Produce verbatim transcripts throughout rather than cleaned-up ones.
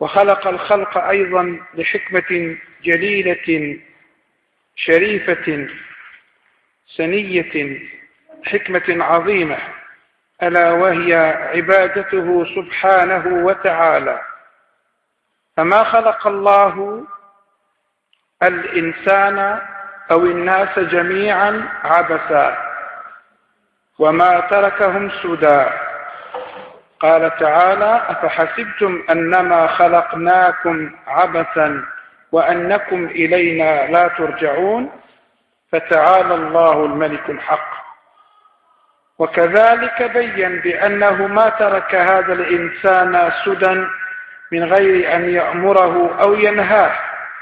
وخلق الخلق أيضا لحكمة جليلة شريفة سنية، حكمة عظيمة، ألا وهي عبادته سبحانه وتعالى. فما خلق الله الإنسان أو الناس جميعا عبثا، وما تركهم سدى. قال تعالى: أفحسبتم أنما خلقناكم عبثا وأنكم إلينا لا ترجعون، فتعالى الله الملك الحق. وكذلك بين بأنه ما ترك هذا الإنسان سدى من غير أن يأمره أو ينهاه،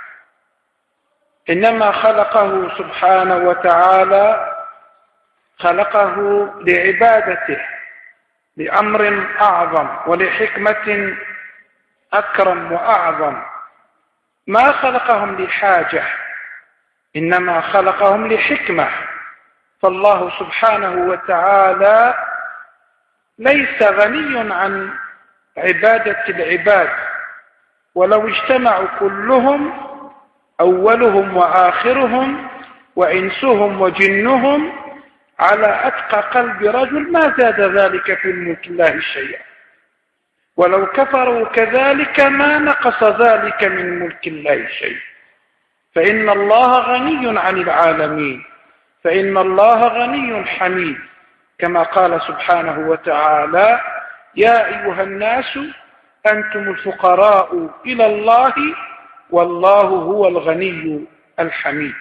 إنما خلقه سبحانه وتعالى خلقه لعبادته، لأمر أعظم ولحكمة أكرم وأعظم. ما خلقهم لحاجة، إنما خلقهم لحكمة. فالله سبحانه وتعالى ليس غني عن عبادة العباد، ولو اجتمعوا كلهم أولهم وآخرهم وإنسهم وجنهم على أتقى قلب رجل ما زاد ذلك في ملك الله شيئا، ولو كفروا كذلك ما نقص ذلك من ملك الله شيئا. فإن الله غني عن العالمين، فإن الله غني حميد، كما قال سبحانه وتعالى: يا أيها الناس أنتم الفقراء إلى الله والله هو الغني الحميد.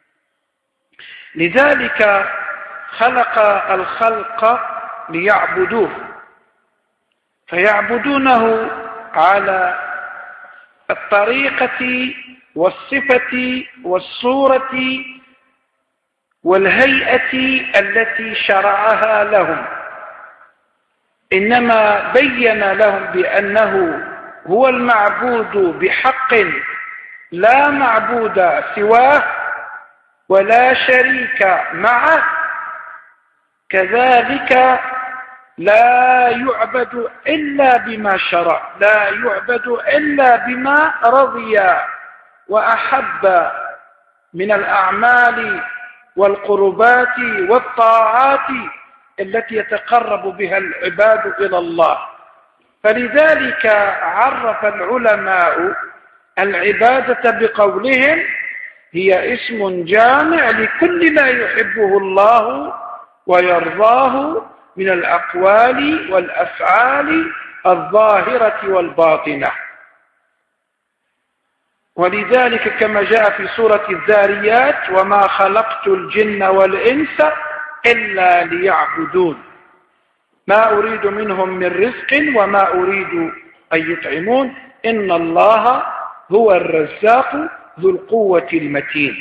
لذلك خلق الخلق ليعبدوه، فيعبدونه على الطريقة والصفة والصورة والهيئة التي شرعها لهم، إنما بين لهم بأنه هو المعبود بحق، لا معبود سواه ولا شريك معه. كذلك لا يعبد إلا بما شرع، لا يعبد إلا بما رضي وأحب من الأعمال والقربات والطاعات التي يتقرب بها العباد إلى الله. فلذلك عرف العلماء العبادة بقولهم: هي اسم جامع لكل ما يحبه الله ويرضاه من الأقوال والأفعال الظاهرة والباطنة. ولذلك كما جاء في سورة الذاريات: وما خلقت الجن والإنس إلا ليعبدون ما أريد منهم من رزق وما أريد أن يطعمون إن الله هو الرزاق ذو القوة المتين.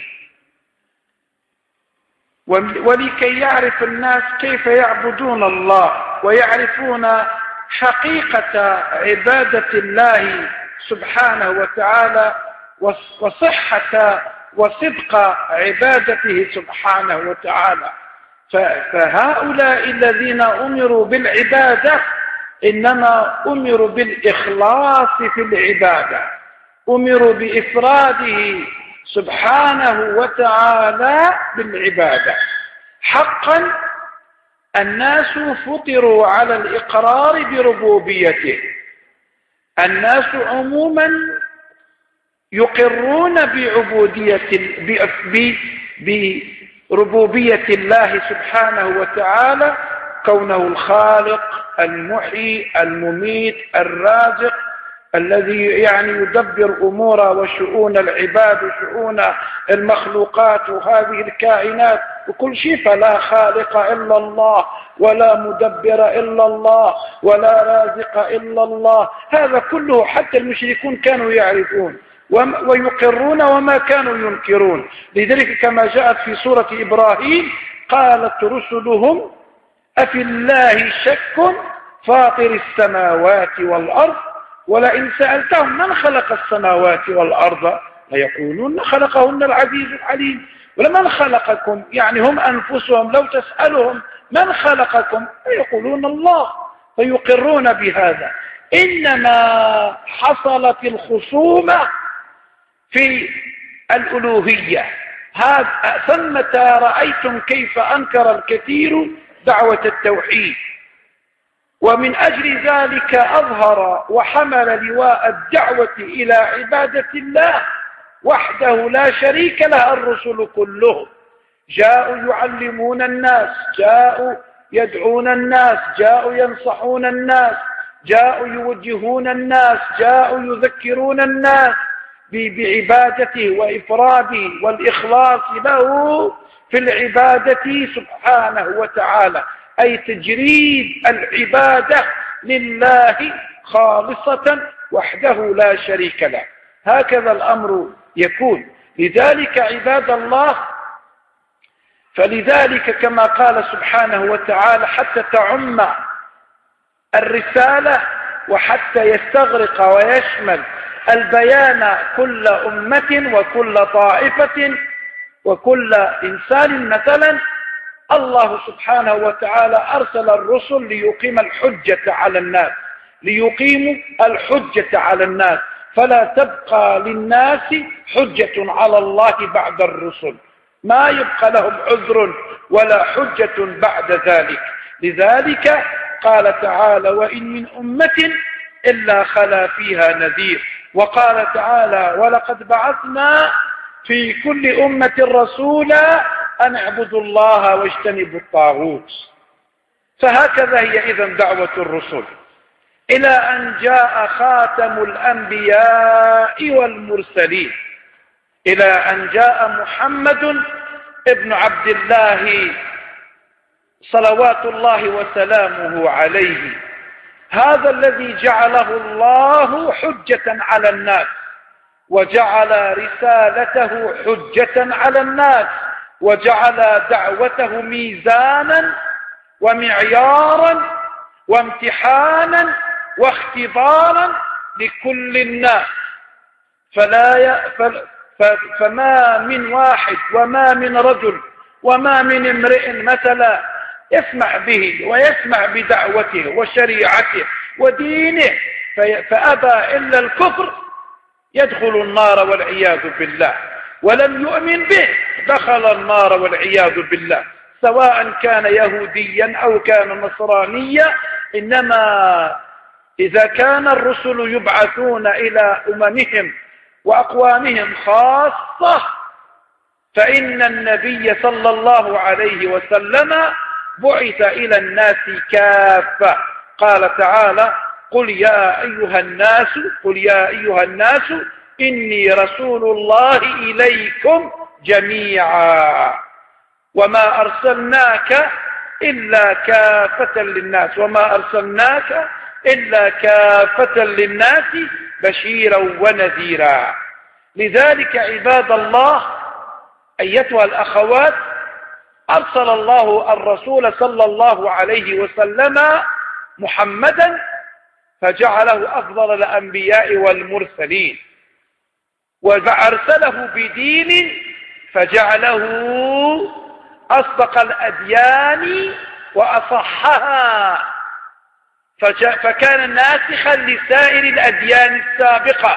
ولكي يعرف الناس كيف يعبدون الله ويعرفون حقيقة عبادة الله سبحانه وتعالى وصحة وصدق عبادته سبحانه وتعالى، فهؤلاء الذين أمروا بالعبادة إنما أمروا بالإخلاص في العبادة، أمروا بإفراده سبحانه وتعالى بالعبادة. حقا الناس فطروا على الإقرار بربوبيته، الناس عموما يقرون بعبودية بربوبية الله سبحانه وتعالى، كونه الخالق المحيي المميت الرازق الذي يعني يدبر أمور وشؤون العباد وشؤون المخلوقات وهذه الكائنات وكل شيء. فلا خالق إلا الله ولا مدبر إلا الله ولا رازق إلا الله. هذا كله حتى المشركون كانوا يعرفون ويقرون وما كانوا ينكرون. لذلك كما جاءت في سورة إبراهيم: قالت رسلهم أفي الله شك فاطر السماوات والأرض ولئن سألتهم من خلق السماوات والأرض ليقولون خلقهن العزيز العليم. ولمن خلقكم يعني هم أنفسهم لو تسألهم من خلقكم يقولون الله، فيقرون بهذا. إنما حصلت الخصومة في الألوهية. هذا ثمة رأيتم كيف أنكر الكثير دعوة التوحيد، ومن أجل ذلك أظهر وحمل لواء الدعوة إلى عبادة الله وحده لا شريك له الرسل كلهم. جاءوا يعلمون الناس، جاءوا يدعون الناس، جاءوا ينصحون الناس، جاءوا يوجهون الناس، جاءوا يذكرون الناس بعبادته وإفراده والإخلاص له في العبادة سبحانه وتعالى، أي تجريد العبادة لله خالصة وحده لا شريك له. هكذا الأمر يكون. لذلك عباد الله، فلذلك كما قال سبحانه وتعالى حتى تعم الرسالة وحتى يستغرق ويشمل البيان كل أمة وكل طائفة وكل إنسان، مثلا الله سبحانه وتعالى أرسل الرسل ليقيم الحجة على الناس، ليقيموا الحجة على الناس، فلا تبقى للناس حجة على الله بعد الرسل، ما يبقى لهم عذر ولا حجة بعد ذلك. لذلك قال تعالى: وإن من أمة إلا خلا فيها نذير. وقال تعالى: ولقد بعثنا في كل أمة رسولا أن اعبدوا الله واجتنبوا الطاغوت. فهكذا هي إذن دعوة الرسل، إلى أن جاء خاتم الأنبياء والمرسلين، إلى أن جاء محمد ابن عبد الله صلوات الله وسلامه عليه، هذا الذي جعله الله حجة على الناس، وجعل رسالته حجة على الناس، وجعل دعوته ميزانا ومعيارا وامتحانا واختبارا لكل الناس. فلا ي... ف... ف... فما من واحد وما من رجل وما من امرئ مثلا يسمع به ويسمع بدعوته وشريعته ودينه في... فأبى إلا الكفر يدخل النار والعياذ بالله، ولم يؤمن به دخل النار والعياذ بالله، سواء كان يهوديا أو كان نصرانيا. إنما إذا كان الرسل يبعثون إلى أممهم وأقوامهم خاصة، فإن النبي صلى الله عليه وسلم بعث إلى الناس كافة. قال تعالى: قل يا أيها الناس قل يا أيها الناس إني رسول الله إليكم جميعا وما أرسلناك إلا كافة للناس وما أرسلناك إلا كافة للناس بشيرا ونذيرا. لذلك عباد الله أيتها الأخوات، أرسل الله الرسول صلى الله عليه وسلم محمدا فجعله أفضل الأنبياء والمرسلين، وأرسله بدين فجعله أصدق الأديان وأصحها، فكان ناسخا لسائر الأديان السابقة.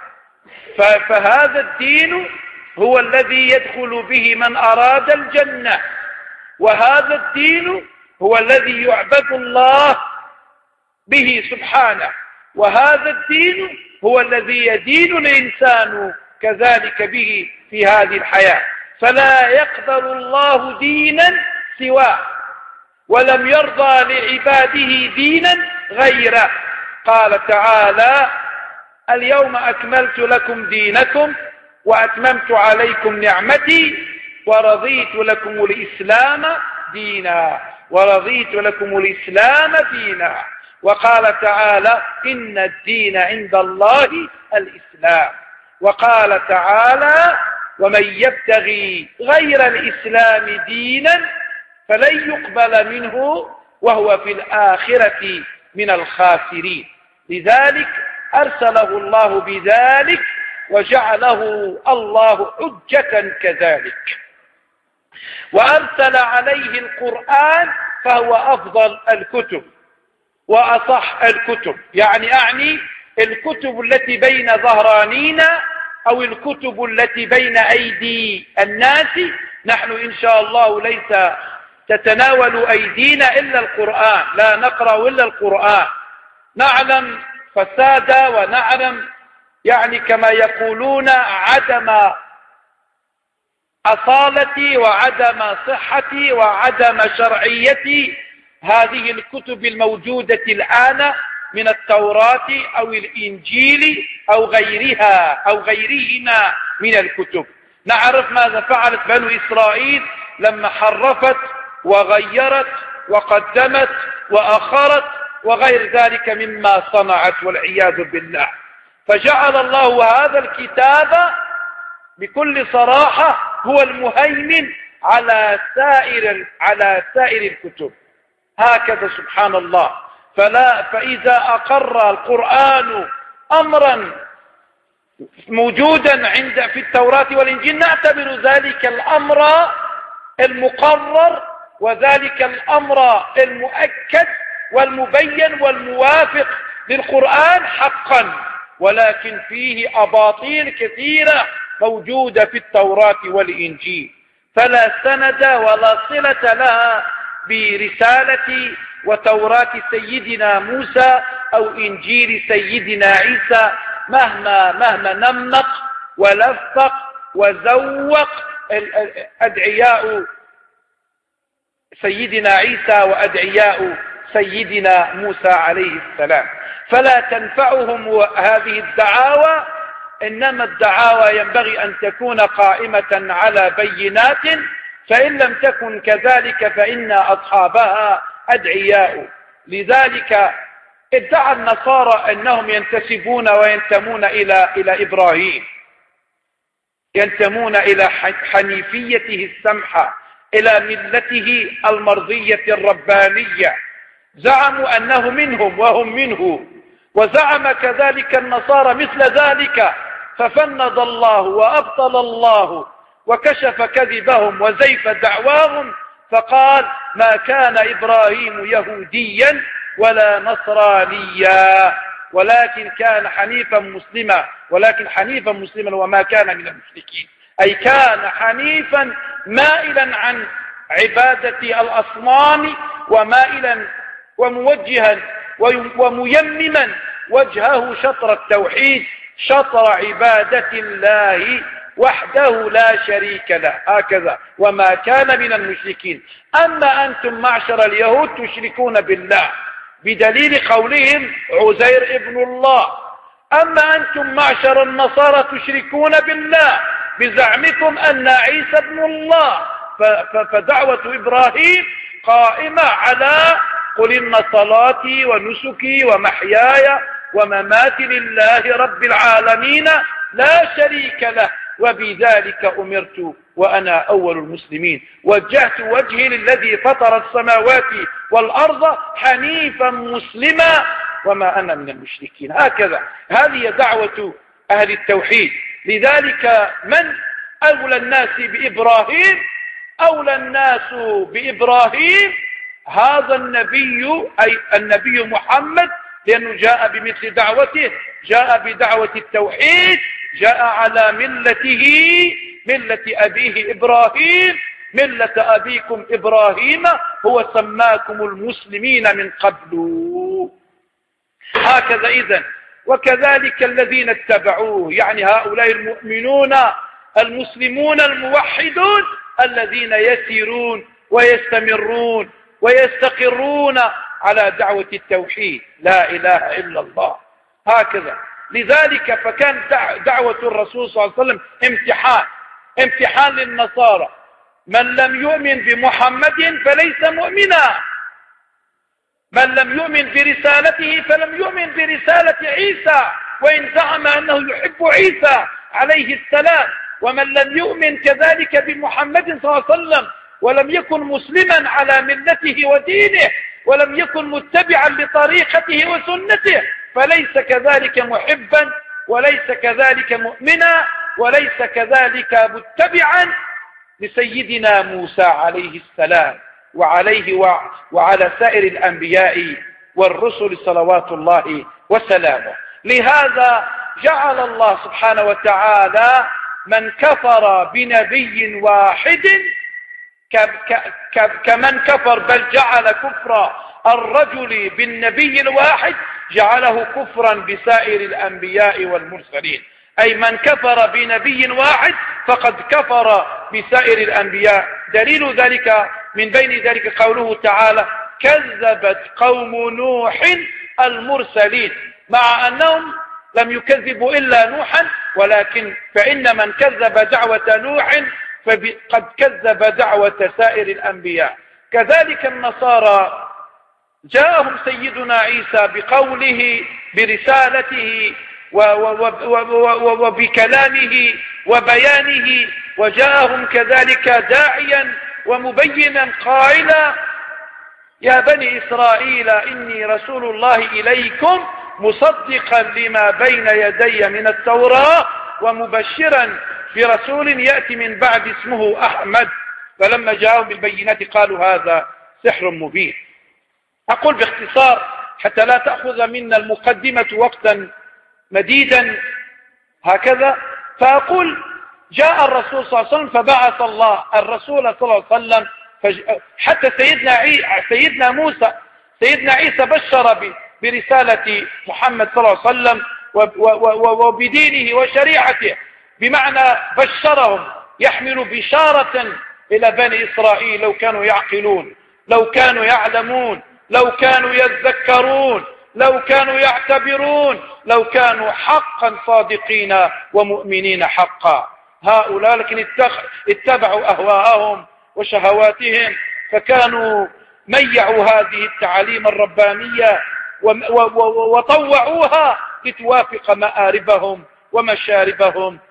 فهذا الدين هو الذي يدخل به من أراد الجنة، وهذا الدين هو الذي يعبد الله به سبحانه، وهذا الدين هو الذي يدين الإنسان كذلك به في هذه الحياة. فلا يقبل الله دينا سواه، ولم يرضى لعباده دينا غيره. قال تعالى: اليوم أكملت لكم دينكم وأتممت عليكم نعمتي ورضيت لكم الإسلام دينا ورضيت لكم الإسلام دينا. وقال تعالى: إن الدين عند الله الإسلام. وقال تعالى: ومن يبتغي غير الإسلام دينا فلن يقبل منه وهو في الآخرة من الخاسرين. لذلك أرسله الله بذلك وجعله الله حجة كذلك، وأرسل عليه القرآن فهو أفضل الكتب، وأصح الكتب، يعني أعني الكتب التي بين ظهرانينا أو الكتب التي بين أيدي الناس. نحن إن شاء الله ليس تتناول أيدينا إلا القرآن، لا نقرأ إلا القرآن. نعلم فساد ونعلم يعني كما يقولون عدم أصالتي وعدم صحتي وعدم شرعيتي هذه الكتب الموجودة الآن من التوراة أو الإنجيل أو غيرها أو غيرهما من الكتب. نعرف ماذا فعلت بنو إسرائيل لما حرفت وغيرت وقدمت وأخرت وغير ذلك مما صنعت والعياذ بالله. فجعل الله هذا الكتاب بكل صراحة هو المهيمن على سائر على سائر الكتب، هكذا سبحان الله. فلا فإذا أقر القرآن أمرا موجودا عند في التوراة والإنجيل نعتبر ذلك الأمر المقرر وذلك الأمر المؤكد والمبين والموافق للقرآن حقا، ولكن فيه أباطيل كثيرة موجودة في التوراة والإنجيل، فلا سند ولا صلة لها برسالة وتوراة سيدنا موسى أو إنجيل سيدنا عيسى، مهما مهما نمق ولفق وزوق أدعياء سيدنا عيسى وأدعياء سيدنا موسى عليه السلام. فلا تنفعهم هذه الدعاوى، إنما الدعاوى ينبغي أن تكون قائمة على بينات، فإن لم تكن كذلك فإن أصحابها أدعياء. لذلك ادعى النصارى أنهم ينتسبون وينتمون إلى إلى إبراهيم، ينتمون إلى حنيفيته السمحة، إلى ملته المرضية الربانية. زعموا أنه منهم وهم منه، وزعم كذلك النصارى مثل ذلك، ففند الله وأبطل الله وكشف كذبهم وزيف دعواهم، فقال ما كان إبراهيم يهوديا ولا نصرانيا ولكن كان حنيفا مسلما، ولكن حنيفا مسلما وما كان من المشركين، أي كان حنيفا مائلا عن عبادة الأصنام ومائلا وموجها وميمما وجهه شطر التوحيد، شطر عبادة الله وحده لا شريك له، هكذا وما كان من المشركين. أما أنتم معشر اليهود تشركون بالله بدليل قولهم عزير ابن الله، أما أنتم معشر النصارى تشركون بالله بزعمكم أن عيسى ابن الله. فدعوة إبراهيم قائمة على قل إن صلاتي ونسكي ومحياي ومماتي لله رب العالمين لا شريك له وبذلك أمرت وأنا أول المسلمين، وجهت وجهي للذي فطر السماوات والأرض حنيفا مسلما وما أنا من المشركين. هكذا هذه دعوة أهل التوحيد. لذلك من أولى الناس بإبراهيم؟ أولى الناس بإبراهيم هذا النبي، أي النبي محمد، لأنه جاء بمثل دعوته، جاء بدعوة التوحيد، جاء على ملته ملة أبيه إبراهيم، ملة أبيكم إبراهيم هو سماكم المسلمين من قبل. هكذا إذن. وكذلك الذين اتبعوه، يعني هؤلاء المؤمنون المسلمون الموحدون الذين يسيرون ويستمرون ويستقرون على دعوة التوحيد لا إله إلا الله. هكذا. لذلك فكان دعوة الرسول صلى الله عليه وسلم امتحان امتحان للنصارى، من لم يؤمن بمحمد فليس مؤمنا، من لم يؤمن برسالته فلم يؤمن برسالة عيسى وإن زعم أنه يحب عيسى عليه السلام، ومن لم يؤمن كذلك بمحمد صلى الله عليه وسلم ولم يكن مسلما على ملته ودينه ولم يكن متبعا لطريقته وسنته فليس كذلك محبا وليس كذلك مؤمنا وليس كذلك متبعا لسيدنا موسى عليه السلام وعليه وعلى سائر الأنبياء والرسل صلوات الله وسلامه. لهذا جعل الله سبحانه وتعالى من كفر بنبي واحد كمن كفر، بل جعل كفر الرجل بالنبي الواحد جعله كفرا بسائر الأنبياء والمرسلين، أي من كفر بنبي واحد فقد كفر بسائر الأنبياء. دليل ذلك من بين ذلك قوله تعالى: كذبت قوم نوح المرسلين، مع أنهم لم يكذبوا إلا نوحا، ولكن فإن من كذب دعوة نوح فقد كذب دعوة سائر الأنبياء. كذلك النصارى جاءهم سيدنا عيسى بقوله برسالته وبكلامه وبيانه، وجاءهم كذلك داعيا ومبينا قائلا: يا بني إسرائيل إني رسول الله إليكم مصدقا لما بين يدي من التوراة ومبشرا برسول يأتي من بعد اسمه أحمد. فلما جاءوا بالبينات قالوا هذا سحر مبين. أقول باختصار حتى لا تأخذ منا المقدمة وقتا مديدا هكذا، فأقول جاء الرسول صلى الله عليه وسلم فبعث الله الرسول صلى الله عليه وسلم، حتى سيدنا, عي... سيدنا موسى سيدنا عيسى بشر برسالة محمد صلى الله عليه وسلم وبدينه وشريعته، بمعنى بشرهم، يحمل بشارة إلى بني إسرائيل لو كانوا يعقلون، لو كانوا يعلمون، لو كانوا يذكرون، لو كانوا يعتبرون، لو كانوا حقا صادقين ومؤمنين حقا. هؤلاء لكن اتبعوا أهواءهم وشهواتهم، فكانوا ميعوا هذه التعاليم الربانية وطوعوها لتوافق مآربهم ومشاربهم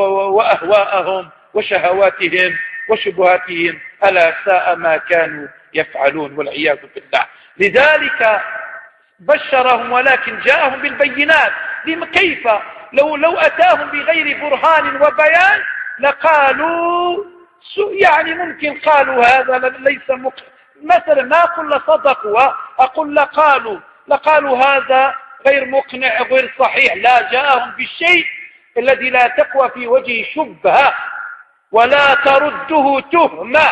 وأهواءهم وشهواتهم وشبهاتهم. ألا ساء ما كانوا يفعلون والعياذ بالله. لذلك بشرهم، ولكن جاءهم بالبينات. كيف لو لو أتاهم بغير برهان وبيان لقالوا، يعني ممكن قالوا هذا ليس مقنع مثلا، ما أقول لصدقوا، أقول لقالوا لقالوا هذا غير مقنع غير صحيح. لا، جاءهم بالشيء الذي لا تقوى في وجه شبهة ولا ترده تهمة،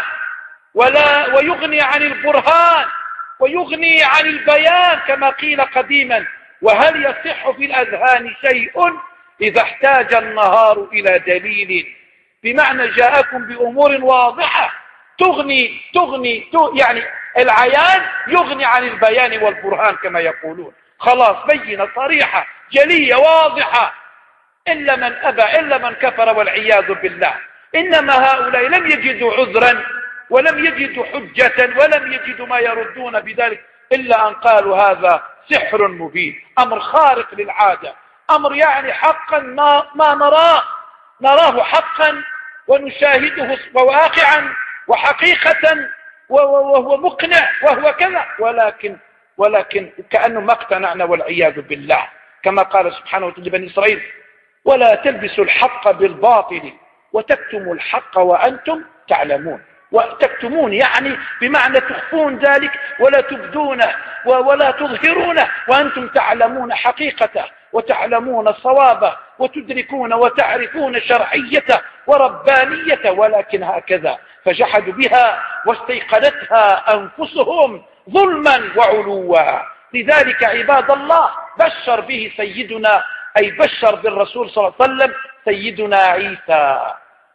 ولا ويغني عن البرهان ويغني عن البيان كما قيل قديما. وهل يصح في الأذهان شيء إذا احتاج النهار إلى دليل؟ بمعنى جاءكم بأمور واضحة تغني تغني يعني العيان يغني عن البيان والبرهان كما يقولون. خلاص بينة صريحة جلية واضحة، إلا من أبى إلا من كفر والعياذ بالله. إنما هؤلاء لم يجدوا عذرا ولم يجدوا حجة ولم يجدوا ما يردون بذلك إلا أن قالوا هذا سحر مبين، أمر خارق للعادة، أمر يعني حقا ما, ما نراه نراه حقا ونشاهده واقعا وحقيقة وهو مقنع وهو كذا، ولكن ولكن كأنه ما اقتنعنا والعياذ بالله. كما قال سبحانه وتعالى بني إسرائيل: ولا تلبسوا الحق بالباطل وتكتموا الحق وأنتم تعلمون. وتكتمون يعني بمعنى تخفون ذلك ولا تبدونه ولا تظهرونه وأنتم تعلمون حقيقته وتعلمون صوابه وتدركون وتعرفون شرعيته وربانيته، ولكن هكذا فجحدوا بها واستيقنتها أنفسهم ظلما وعلوا. لذلك عباد الله بشر به سيدنا، أي بشر بالرسول صلى الله عليه وسلم سيدنا عيسى.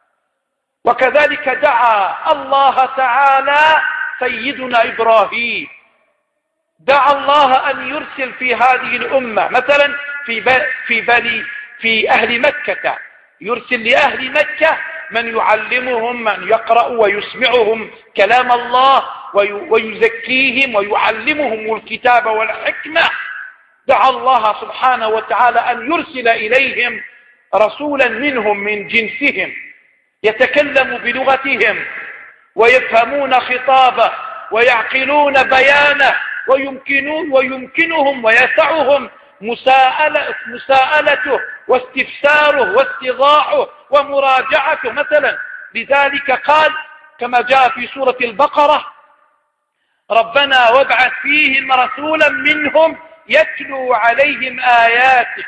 وكذلك دعا الله تعالى سيدنا إبراهيم، دعا الله أن يرسل في هذه الأمة مثلا في في بني في أهل مكة، يرسل لأهل مكة من يعلمهم، من يقرأ ويسمعهم كلام الله ويزكيهم ويعلمهم الكتاب والحكمة. دعا الله سبحانه وتعالى أن يرسل إليهم رسولا منهم من جنسهم يتكلم بلغتهم ويفهمون خطابه ويعقلون بيانه ويمكنون ويمكنهم ويسعهم مساءلة مساءلته واستفساره واستضاعه ومراجعته مثلا. لذلك قال كما جاء في سورة البقرة: ربنا وابعث فيهم رسولا منهم يتلو عليهم آياتك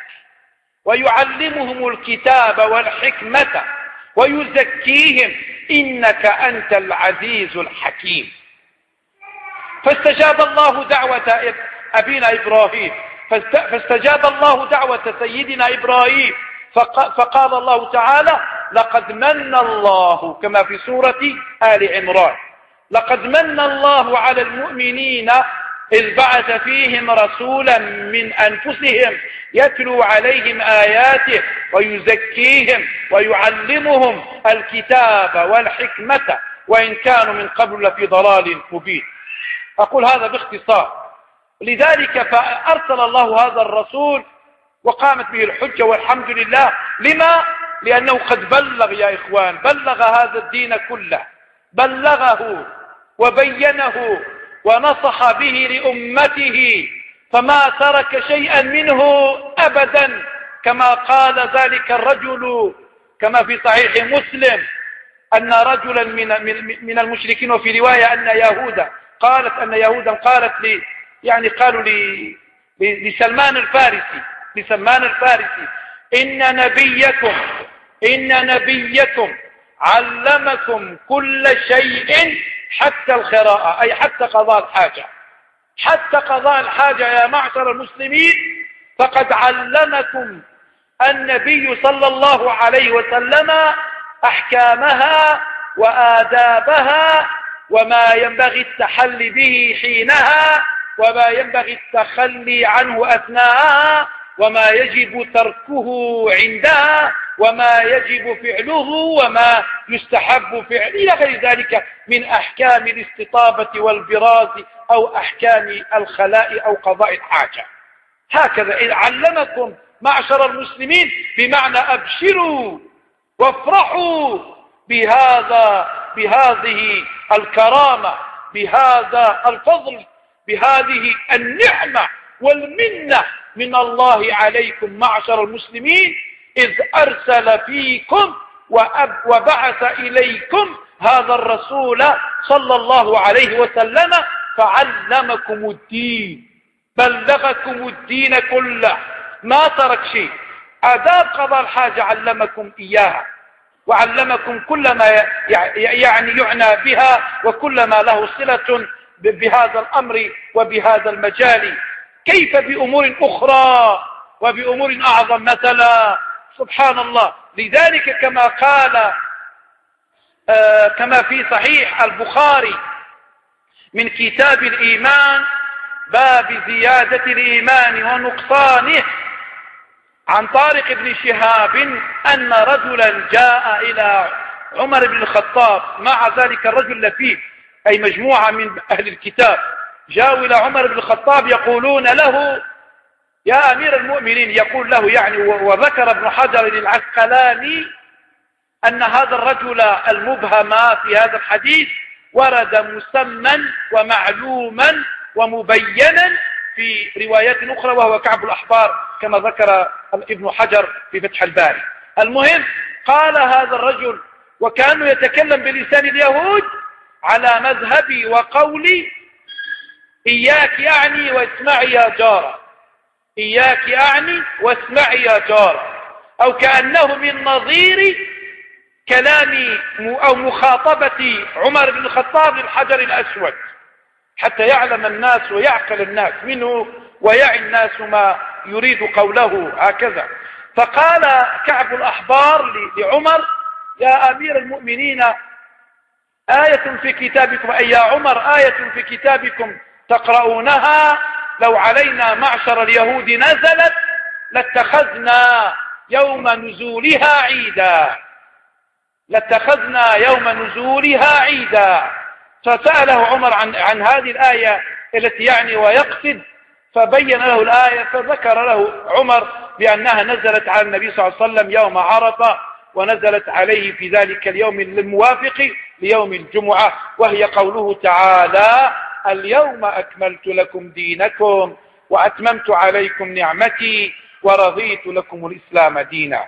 ويعلمهم الكتاب والحكمة ويزكيهم إنك أنت العزيز الحكيم. فاستجاب الله دعوة أبينا إبراهيم، فاستجاب الله دعوة سيدنا إبراهيم، فقال الله تعالى: لقد من الله، كما في سورة آل عمران: لقد من الله على المؤمنين إذ بعث فيهم رسولا من أنفسهم يتلو عليهم آياته ويزكيهم ويعلمهم الكتاب والحكمة وإن كانوا من قبل لفي ضلال مبين. أقول هذا باختصار. لذلك فأرسل الله هذا الرسول وقامت به الحجة والحمد لله. لما؟ لأنه قد بلغ يا إخوان، بلغ هذا الدين كله، بلغه وبينه ونصح به لأمته، فما ترك شيئا منه أبدا، كما قال ذلك الرجل كما في صحيح مسلم أن رجلا من من المشركين، وفي رواية أن يهودا قالت أن يهودا قالت لي يعني قالوا لي لسلمان الفارسي لسلمان الفارسي إن نبيكم إن نبيكم علمكم كل شيء حتى القراءة، أي حتى قضاء الحاجة، حتى قضاء الحاجة يا معشر المسلمين، فقد علمكم النبي صلى الله عليه وسلم أحكامها وآدابها وما ينبغي التحلي به حينها وما ينبغي التخلي عنه أثناءها وما يجب تركه عندها وما يجب فعله وما يستحب فعله إلى غير ذلك من أحكام الاستطابة والبراز أو أحكام الخلاء أو قضاء الحاجة. هكذا علمكم معشر المسلمين، بمعنى أبشروا وافرحوا بهذا بهذه الكرامة، بهذا الفضل، بهذه النعمة والمنة من الله عليكم معشر المسلمين، إذ أرسل فيكم وبعث إليكم هذا الرسول صلى الله عليه وسلم فعلمكم الدين، بلغكم الدين كله، ما ترك شيء. آداب قضاء الحاجة علمكم إياها، وعلمكم كل ما يعني يعنى بها وكل ما له صلة بهذا الأمر وبهذا المجال. كيف بأمور أخرى وبأمور أعظم مثلا؟ سبحان الله. لذلك كما قال آه كما في صحيح البخاري من كتاب الإيمان باب زيادة الإيمان ونقصانه عن طارق بن شهاب أن رجلا جاء إلى عمر بن الخطاب، مع ذلك الرجل لفيف أي مجموعة من أهل الكتاب جاءوا إلى عمر بن الخطاب يقولون له: يا أمير المؤمنين، يقول له يعني، وذكر ابن حجر العسقلاني أن هذا الرجل المبهم في هذا الحديث ورد مسمى ومعلوما ومبينا في روايات أخرى، وهو كعب الأحبار كما ذكر ابن حجر في فتح الباري. المهم قال هذا الرجل، وكانه يتكلم بلسان اليهود على مذهبي وقولي: إياك يعني واسمعي يا جارة، إياك يعني واسمعي يا جارة، أو كأنه من نظير كلام أو مخاطبة عمر بن الخطاب للحجر الأسود، حتى يعلم الناس ويعقل الناس منه ويعي الناس ما يريد قوله هكذا. فقال كعب الأحبار لعمر: يا أمير المؤمنين، آية في كتابكم، أي يا عمر آية في كتابكم تقرؤونها لو علينا معشر اليهود نزلت لاتخذنا يوم نزولها عيدا، لاتخذنا يوم نزولها عيدا. فسأله عمر عن, عن هذه الآية التي يعني ويقصد، فبين له الآية، فذكر له عمر بأنها نزلت على النبي صلى الله عليه وسلم يوم عرفة، ونزلت عليه في ذلك اليوم الموافق ليوم الجمعة، وهي قوله تعالى: اليوم أكملت لكم دينكم وأتممت عليكم نعمتي ورضيت لكم الإسلام دينا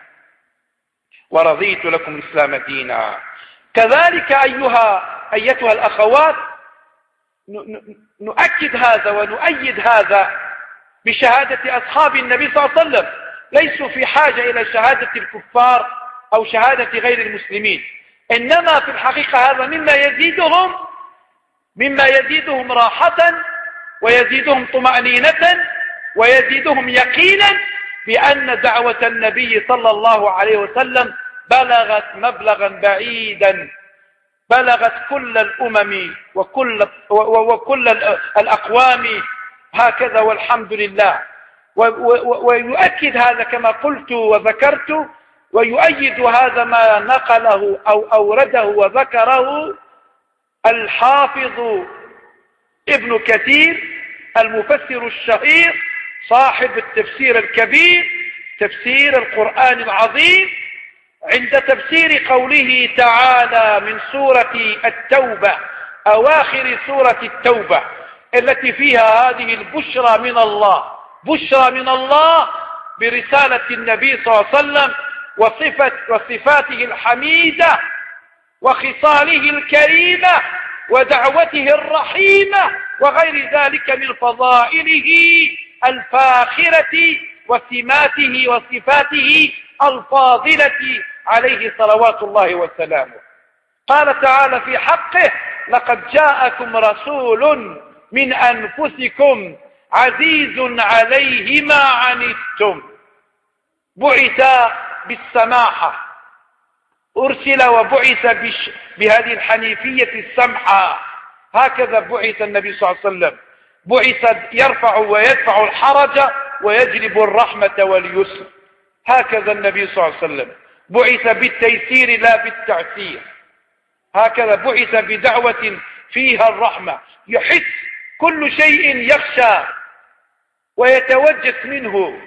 ورضيت لكم الإسلام دينا. كذلك أيها أيتها الأخوات نؤكد هذا ونؤيد هذا بشهادة أصحاب النبي صلى الله عليه وسلم، ليسوا في حاجة إلى شهادة الكفار أو شهادة غير المسلمين، إنما في الحقيقة هذا مما يزيدهم مما يزيدهم راحة ويزيدهم طمأنينة ويزيدهم يقينا بأن دعوة النبي صلى الله عليه وسلم بلغت مبلغا بعيدا، بلغت كل الأمم وكل, وكل الأقوام هكذا والحمد لله. ويؤكد هذا كما قلت وذكرت، ويؤيد هذا ما نقله أو أورده وذكره الحافظ ابن كثير المفسر الشهير صاحب التفسير الكبير، تفسير القرآن العظيم، عند تفسير قوله تعالى من سورة التوبة، أواخر سورة التوبة التي فيها هذه البشرى من الله، بشرى من الله برسالة النبي صلى الله عليه وسلم وصفة وصفاته الحميدة وخصاله الكريمة ودعوته الرحيمة وغير ذلك من فضائله الفاخرة وسماته وصفاته الفاضلة عليه صلوات الله وسلامه. قال تعالى في حقه: لقد جاءكم رسول من أنفسكم عزيز عليه ما عنتم. بعث بالسماحة، أرسل وبعث بش بهذه الحنيفية السمحة، هكذا بعث النبي صلى الله عليه وسلم، بعث يرفع ويدفع الحرج ويجلب الرحمة واليسر، هكذا النبي صلى الله عليه وسلم بعث بالتيسير لا بالتعسير، هكذا بعث بدعوة فيها الرحمة، يحس كل شيء يخشى ويتوجس منه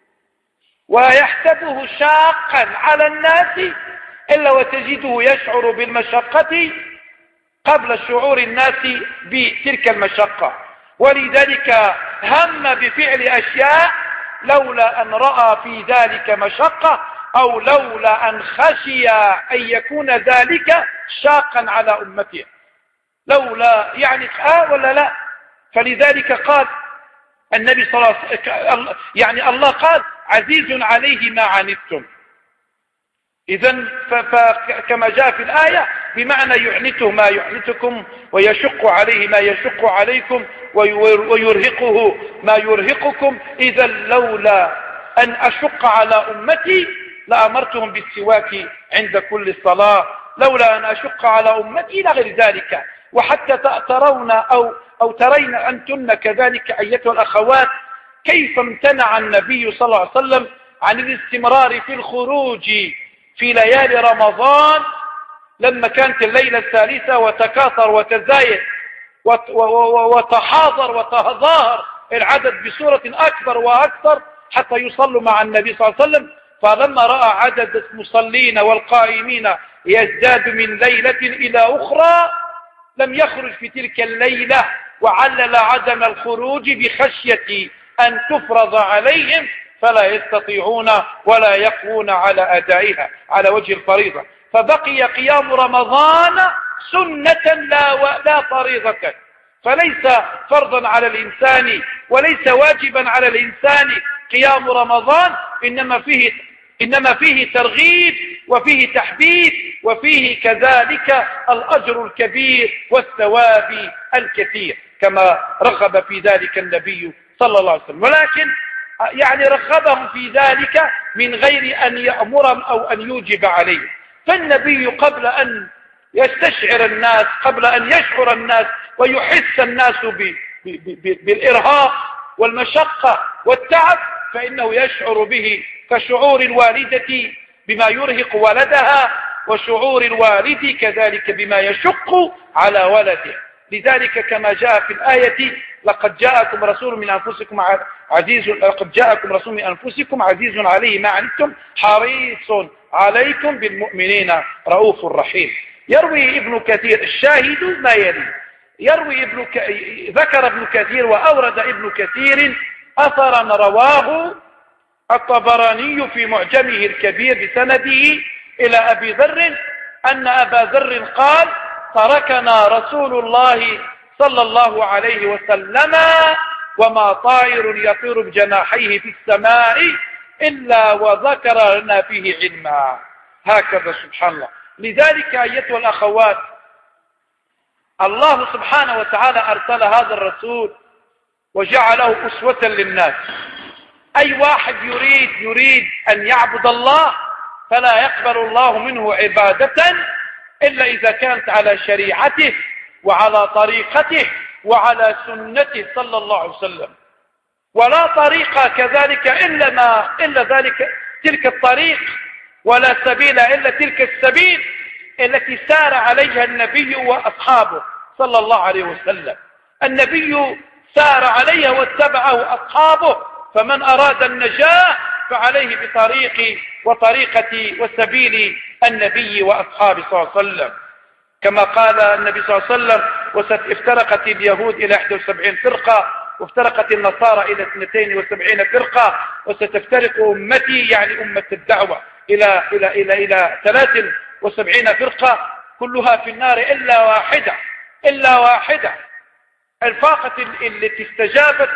ويحسبه شاقا على الناس إلا وتجده يشعر بالمشقة قبل شعور الناس بتلك المشقة، ولذلك هم بفعل أشياء لولا أن رأى في ذلك مشقة أو لولا أن خشي أن يكون ذلك شاقا على أمته، لولا يعني آه ولا لا. فلذلك قال النبي صلى الله عليه وسلم، يعني الله قال عزيز عليه ما عنتم، إذن فكما جاء في الآية بمعنى يعنته ما يعنتكم ويشق عليه ما يشق عليكم ويرهقه ما يرهقكم. إذا لولا أن أشق على أمتي لأمرتهم بالسواك عند كل صلاة، لولا أن أشق على أمتي لغير ذلك. وحتى ترون أو, أو ترين أنتن كذلك أيتها الأخوات كيف امتنع النبي صلى الله عليه وسلم عن الاستمرار في الخروج في ليالي رمضان لما كانت الليلة الثالثة وتكاثر وتزايد وتحاضر وتظاهر العدد بصورة أكبر وأكثر حتى يصلوا مع النبي صلى الله عليه وسلم. فلما رأى عدد المصلين والقائمين يزداد من ليلة إلى أخرى لم يخرج في تلك الليلة، وعلل عدم الخروج بخشية أن تفرض عليهم فلا يستطيعون ولا يقوون على أدائها على وجه الفريضة، فبقي قيام رمضان سنة لا, لا فريضة، فليس فرضا على الإنسان وليس واجبا على الإنسان قيام رمضان، إنما فيه, إنما فيه ترغيب وفيه تحبيب وفيه كذلك الأجر الكبير والثواب الكثير كما رغب في ذلك النبي صلى الله عليه وسلم. ولكن يعني رغبهم في ذلك من غير أن يأمرهم أو أن يوجب عليهم. فالنبي قبل أن يستشعر الناس، قبل أن يشعر الناس ويحس الناس بالإرهاق والمشقة والتعب فإنه يشعر به كشعور الوالدة بما يرهق ولدها وشعور الوالد كذلك بما يشق على ولده. لذلك كما جاء في الآية لقد جاءكم رسول من أنفسكم عزيز لقد جاءكم رسول من أنفسكم عزيز عليه ما عنتم حريص عليكم بالمؤمنين رؤوف رحيم. يروي ابن كثير الشاهد ما يلي، يروي ابن ك... ذكر ابن كثير وأورد ابن كثير أثرا رواه الطبراني في معجمه الكبير بسنده إلى أبي ذر أن أبا ذر قال تركنا رسول الله صلى الله عليه وسلم: وما طائر يطير بجناحيه في السماء إلا وذكر لنا فيه علما. هكذا سبحان الله. لذلك أيتها الأخوات، الله سبحانه وتعالى أرسل هذا الرسول وجعله أسوة للناس. أي واحد يريد يريد أن يعبد الله فلا يقبل الله منه عبادة إلا إذا كانت على شريعته وعلى طريقته وعلى سنته صلى الله عليه وسلم. ولا طريقة كذلك إلا ما إلا ذلك تلك الطريق، ولا سبيل إلا تلك السبيل التي سار عليها النبي وأصحابه صلى الله عليه وسلم. النبي سار عليها واتبعه أصحابه، فمن أراد النجاة فعليه بطريق وطريقة وسبيل النبي وأصحابه صلى الله عليه وسلم. كما قال النبي صلى الله عليه وسلم: وستفترقت اليهود إلى إحدى وسبعين فرقة، وافترقت النصارى إلى اثنتين وسبعين فرقة، وستفترق أمتي يعني أمة الدعوة إلى إلى إلى إلى ثلاث وسبعين فرقة، كلها في النار إلا واحدة إلا واحدة الفاقة التي استجابت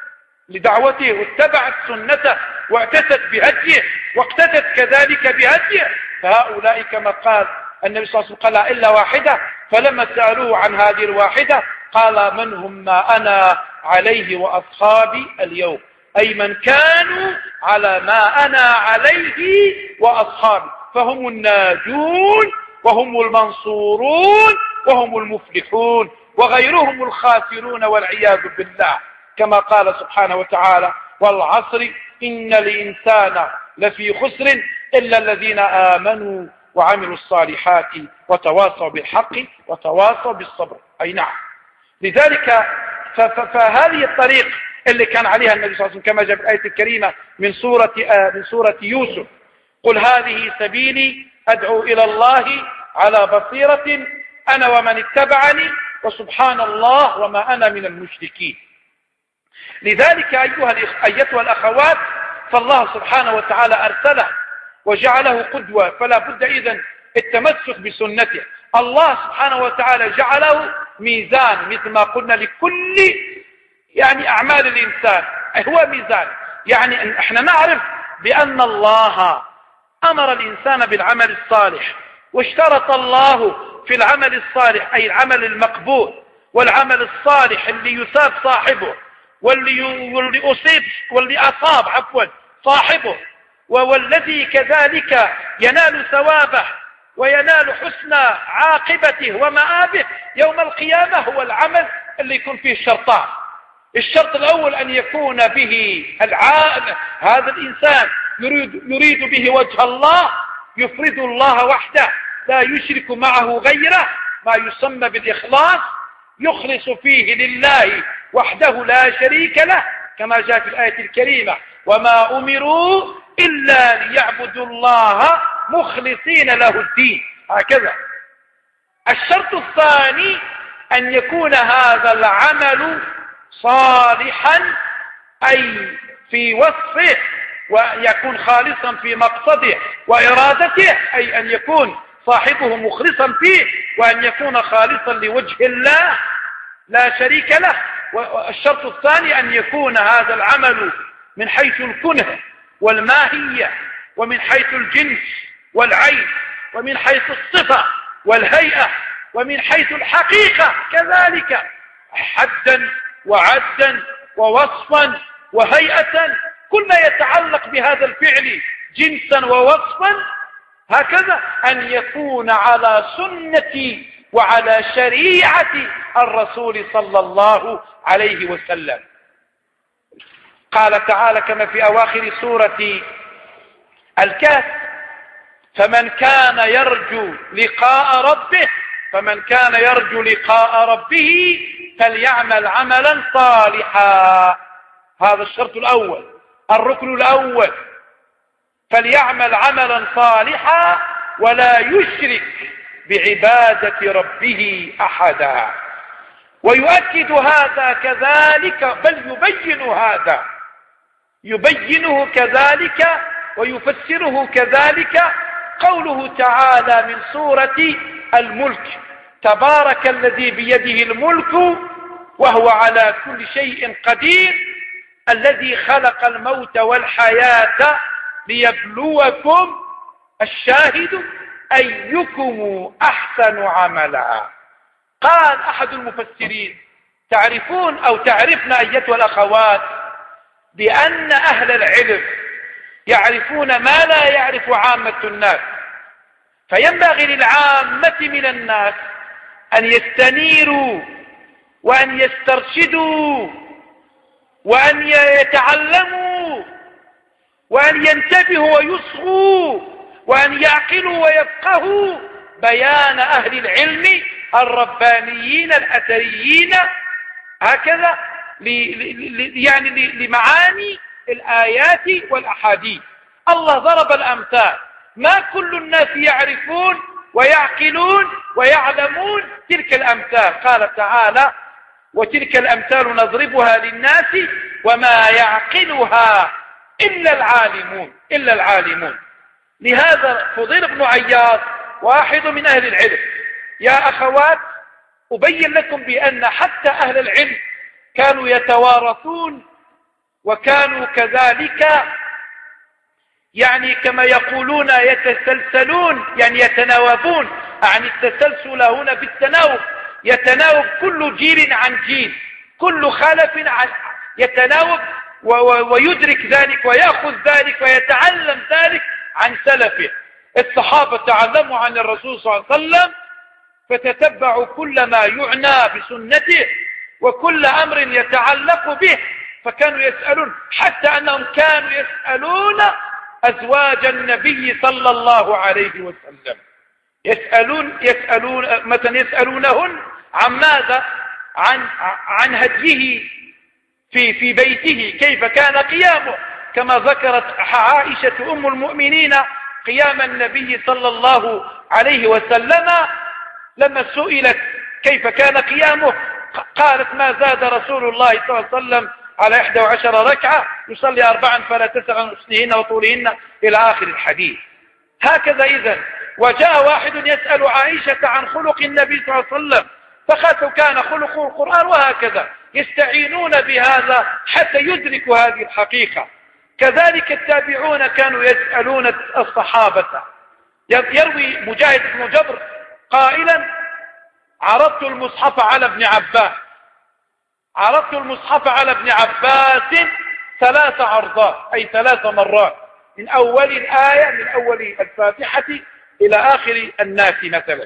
لدعوته واتبعت سنته واعتست بهديه واقتدت كذلك بهديه، فهؤلاء كما قال النبي صلى الله عليه وسلم: قال إلا واحدة. فلما سألوه عن هذه الواحدة قال: من هم ما أنا عليه وأصحابي اليوم، أي من كانوا على ما أنا عليه وأصحابي، فهم الناجون وهم المنصورون وهم المفلحون، وغيرهم الخاسرون والعياذ بالله. كما قال سبحانه وتعالى: والعصر إن الإنسان لفي خسر إلا الذين آمنوا وعملوا الصالحات وتواصوا بالحق وتواصوا بالصبر. أي نعم. لذلك فهذه الطريق اللي كان عليها النبي صلى الله عليه وسلم كما جاء في الآية الكريمة من سورة من سورة يوسف: قل هذه سبيلي أدعو إلى الله على بصيرة أنا ومن اتبعني وسبحان الله وما أنا من المشركين. لذلك أيها أيتها الأخوات، فالله سبحانه وتعالى أرسله وجعله قدوة، فلا بد إذن التمسك بسنته. الله سبحانه وتعالى جعله ميزان، مثل ما قلنا لكل يعني أعمال الإنسان هو ميزان. يعني احنا نعرف بأن الله أمر الإنسان بالعمل الصالح، واشترط الله في العمل الصالح أي العمل المقبول والعمل الصالح اللي يثاب صاحبه واللي واللي أصيب واللي أصاب عفوا صاحبه، والذي كذلك ينال ثوابه وينال حسن عاقبته ومآبه يوم القيامة، هو العمل اللي يكون فيه الشرطان. الشرط الأول أن يكون به العائل، هذا الإنسان يريد, يريد به وجه الله، يفرد الله وحده لا يشرك معه غيره، ما يسمى بالإخلاص، يخلص فيه لله وحده لا شريك له، كما جاء في الآية الكريمة: وما أمروا إلا ليعبدوا الله مخلصين له الدين. هكذا. الشرط الثاني أن يكون هذا العمل صالحا أي في وصفه، ويكون خالصا في مقصده وإرادته، أي أن يكون صاحبه مخلصا فيه، وأن يكون خالصا لوجه الله لا شريك له. والشرط الثاني أن يكون هذا العمل من حيث الكنه والماهية، ومن حيث الجنس والعين، ومن حيث الصفة والهيئة، ومن حيث الحقيقة كذلك، حدا وعدا ووصفا وهيئة، كل ما يتعلق بهذا الفعل جنسا ووصفا، هكذا أن يكون على سنة وعلى شريعة الرسول صلى الله عليه وسلم. قال تعالى كما في أواخر سورة الكهف: فمن كان يرجو لقاء ربه فمن كان يرجو لقاء ربه فليعمل عملا صالحا. هذا الشرط الأول، الركن الأول: فليعمل عملا صالحا ولا يشرك بعبادة ربه أحدا. ويؤكد هذا كذلك، بل يبين هذا يبينه كذلك ويفسره كذلك قوله تعالى من سورة الملك: تبارك الذي بيده الملك وهو على كل شيء قدير، الذي خلق الموت والحياة ليبلوكم الشاهد أيكم أحسن عملا. قال أحد المفسرين: تعرفون أو تعرفن أيتها الأخوات بأن أهل العلم يعرفون ما لا يعرف عامة الناس، فينبغي للعامة من الناس أن يستنيروا وأن يسترشدوا وأن يتعلموا وأن ينتبهوا ويصغوا وأن يعقلوا ويفقهوا بيان أهل العلم الربانيين الأثريين، هكذا يعني لمعاني الآيات والأحاديث. الله ضرب الأمثال، ما كل الناس يعرفون ويعقلون ويعلمون تلك الأمثال. قال تعالى: وتلك الأمثال نضربها للناس وما يعقلها إلا العالمون إلا العالمون. لهذا فضيل بن عياض واحد من أهل العلم. يا أخوات، أبين لكم بأن حتى أهل العلم كانوا يتوارثون، وكانوا كذلك يعني كما يقولون يتسلسلون، يعني يتناوبون، يعني التسلسل هنا بالتناوب، يتناوب كل جيل عن جيل، كل خلف عن يتناوب ويدرك ذلك ويأخذ ذلك ويتعلم ذلك عن سلفه. الصحابة تعلموا عن الرسول صلى الله عليه وسلم، فتتبعوا كل ما يعنى بسنته وكل أمر يتعلق به، فكانوا يسألون، حتى أنهم كانوا يسألون أزواج النبي صلى الله عليه وسلم، يسألون يسألون مثلا يسألونهن عن ماذا؟ عن عن هديه في في بيته، كيف كان قيامه، كما ذكرت عائشة أم المؤمنين قيام النبي صلى الله عليه وسلم لما سئلت كيف كان قيامه، قالت: ما زاد رسول الله صلى الله عليه وسلم على إحدى وعشر ركعة، يصلي أربعا فلا تسع عن حسنهن وطولهن إلى آخر الحديث. هكذا إذن. وجاء واحد يسأل عائشة عن خلق النبي صلى الله عليه وسلم، فقالت: كان خلقه القرآن، وهكذا يستعينون بهذا حتى يدركوا هذه الحقيقة. كذلك التابعون كانوا يسألون الصحابة. يروي مجاهد بن جبر قائلا: عرضت المصحف على ابن عباس عرضت المصحف على ابن عباس ثلاث عرضات، أي ثلاث مرات، من أول الآية، من أول الفاتحة إلى آخر الناس مثلا،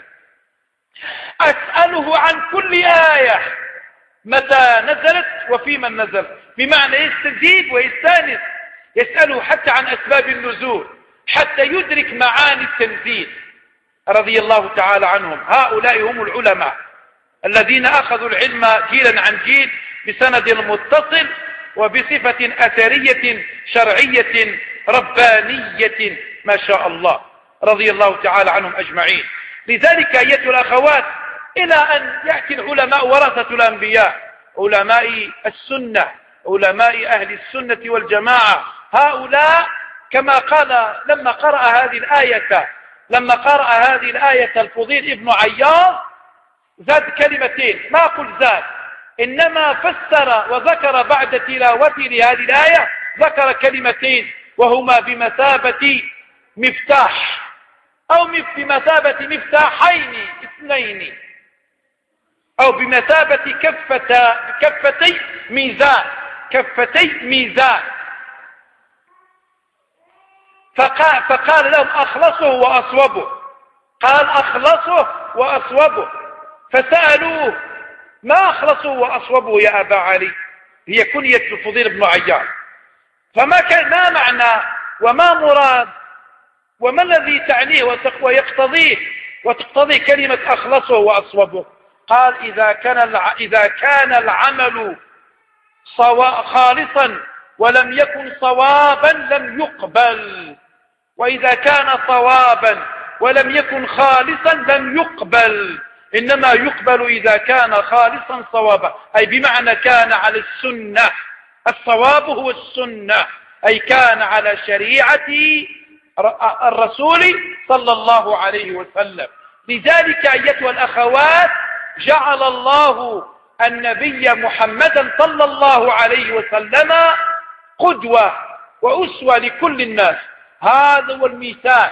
أسأله عن كل آية متى نزلت وفي من نزل، بمعنى يستجيب ويستانس، يسأله حتى عن أسباب النزول حتى يدرك معاني التنزيل رضي الله تعالى عنهم. هؤلاء هم العلماء الذين أخذوا العلم جيلا عن جيل بسند متصل وبصفة أثرية شرعية ربانية ما شاء الله، رضي الله تعالى عنهم أجمعين. لذلك أيتها الأخوات، إلى أن يأتي العلماء ورثة الأنبياء، علماء السنة، علماء أهل السنة والجماعة، هؤلاء كما قال لما قرأ هذه الآية لما قرأ هذه الآية الفضيل ابن عياض زاد كلمتين، ما قل زاد، إنما فسر وذكر بعد تلاوته لهذه الآية ذكر كلمتين، وهما بمثابة مفتاح أو بمثابة مفتاحين اثنين، أو بمثابة كفة كفتي ميزان كفتي ميزان فقال, فقال لهم: أخلصه وأصوبه. قال: أخلصه وأصوبه. فسألوه: ما أخلصه وأصوبه يا أبا علي؟ هي كنية الفضيل بن عياض، فما كان ما معنى وما مراد وما الذي تعنيه ويقتضيه وتقتضي كلمة أخلصه وأصوبه؟ قال: إذا كان إذا كان العمل خالصا ولم يكن صوابا لم يقبل، وإذا كان صوابا ولم يكن خالصا لم يقبل، إنما يقبل إذا كان خالصا صوابا، أي بمعنى كان على السنة. الصواب هو السنة، أي كان على شريعة الرسول صلى الله عليه وسلم. لذلك أيتها الأخوات، جعل الله النبي محمدا صلى الله عليه وسلم قدوة وأسوة لكل الناس. هذا هو الميثاق،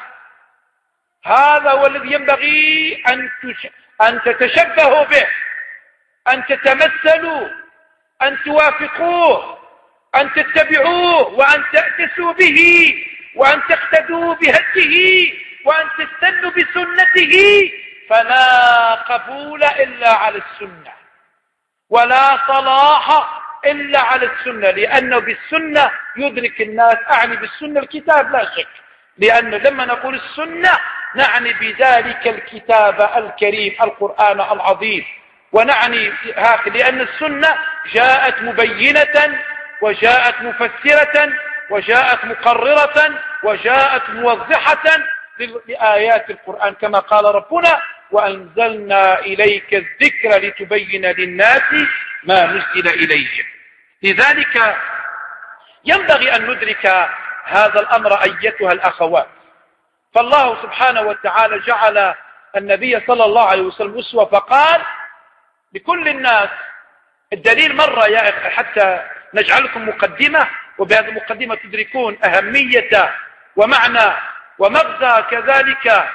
هذا هو الذي ينبغي أن أن تتشبهوا به، أن تتمثلوا، أن توافقوه، أن تتبعوه، وأن تأتسوا به، وأن تقتدوا بهديه، وأن تستنوا بسنته. فلا قبول إلا على السنة، ولا صلاح إلا على السنة، لأنه بالسنة يدرك الناس. أعني بالسنة الكتاب لا شك، لأن لما نقول السنة نعني بذلك الكتاب الكريم القرآن العظيم، ونعني هكذا لأن السنة جاءت مبينة، وجاءت مفسرة، وجاءت مقررة، وجاءت موضحة لآيات القرآن، كما قال ربنا: وأنزلنا إليك الذكر لتبين للناس ما نزل إليهم. لذلك ينبغي أن ندرك هذا الأمر أيتها الأخوات. فالله سبحانه وتعالى جعل النبي صلى الله عليه وسلم أسوة، فقال لكل الناس. الدليل مرة يا أخي حتى نجعلكم مقدمة، وبهذه المقدمة تدركون أهمية ومعنى ومغزى كذلك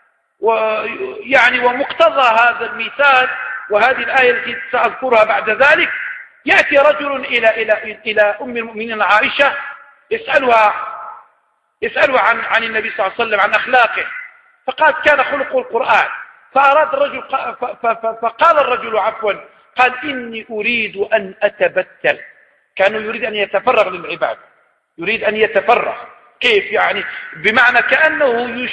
ويعني ومقتضى هذا الميثاق وهذه الآية التي سأذكرها بعد ذلك. يأتي رجل إلى إلى إلى أم المؤمنين عائشة يسألها يسألها عن عن النبي صلى الله عليه وسلم، عن أخلاقه، فقال: كان خلقه القرآن. فأراد الرجل فقال الرجل عفوا قال: إني أريد أن أتبتل. كانوا يريد أن يتفرغ للعبادة، يريد أن يتفرغ. كيف يعني؟ بمعنى كأنه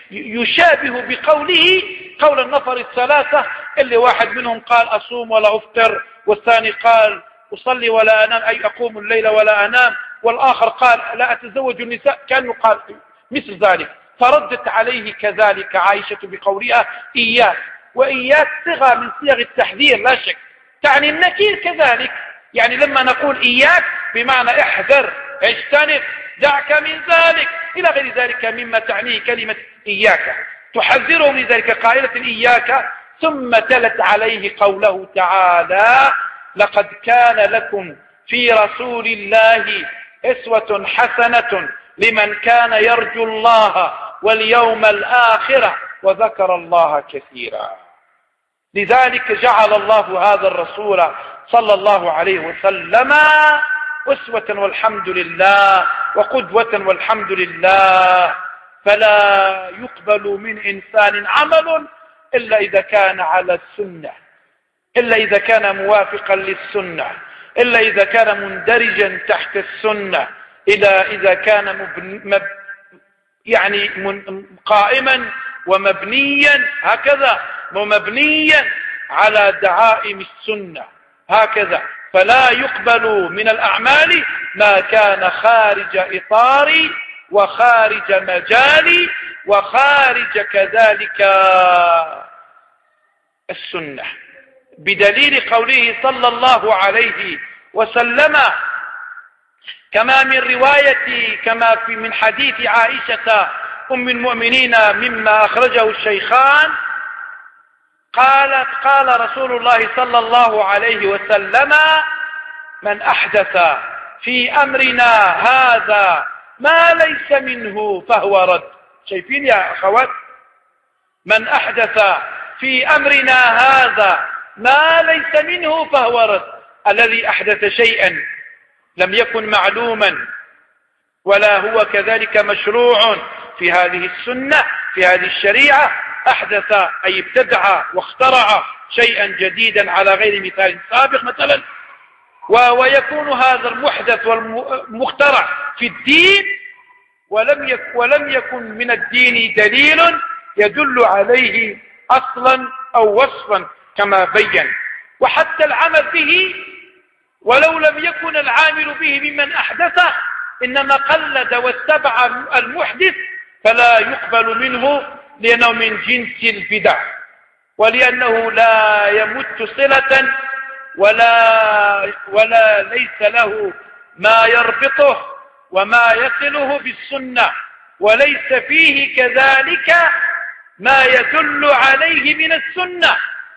يشابه بقوله قول النفر الثلاثة اللي واحد منهم قال: أصوم ولا أفطر، والثاني قال: أصلي ولا أنام، أي أقوم الليل ولا أنام، والآخر قال: لا أتزوج النساء. كانوا قال مثل ذلك. فردت عليه كذلك عائشة بقولها: إياك. وإياك صيغة من صيغ التحذير لا شك، تعني النكير كذلك. يعني لما نقول إياك بمعنى احذر، اجتنب، دعك من ذلك، إلى غير ذلك مما تعنيه كلمة إياك. تحذره من ذلك قائلة إياك. ثم تلت عليه قوله تعالى: لقد كان لكم في رسول الله أسوة حسنة لمن كان يرجو الله واليوم الآخر وذكر الله كثيرا. لذلك جعل الله هذا الرسول صلى الله عليه وسلم أسوة والحمد لله، وقدوة والحمد لله. فلا يقبل من إنسان عمل إلا إذا كان على السنة، إلا إذا كان موافقا للسنة، إلا إذا كان مندرجا تحت السنة، إلا إذا كان مبن مب يعني قائما ومبنيا هكذا، ومبنيا على دعائم السنة هكذا. فلا يقبل من الأعمال ما كان خارج إطاري وخارج مجالي وخارج كذلك السنة، بدليل قوله صلى الله عليه وسلم كما من رواية كما في من حديث عائشة أم المؤمنين مما أخرجه الشيخان قالت: قال رسول الله صلى الله عليه وسلم: من أحدث في أمرنا هذا ما ليس منه فهو رد. شايفين يا أخوات؟ من أحدث في أمرنا هذا ما ليس منه فهو رد. الذي أحدث شيئا لم يكن معلوما ولا هو كذلك مشروع في هذه السنة في هذه الشريعة، أحدث أي ابتدع واخترع شيئا جديدا على غير مثال سابق مثلا، ويكون هذا المحدث والمخترع في الدين ولم يكن, ولم يكن من الدين دليل يدل عليه أصلا أو وصفا كما بين. وحتى العمل به ولو لم يكن العامل به ممن أحدثه إنما قلد واتبع المحدث فلا يقبل منه، لأنه من جنس البدع، ولأنه لا يمت صلة ولا, ولا ليس له ما يربطه وما يصله بالسنة، وليس فيه كذلك ما يدل عليه من السنة،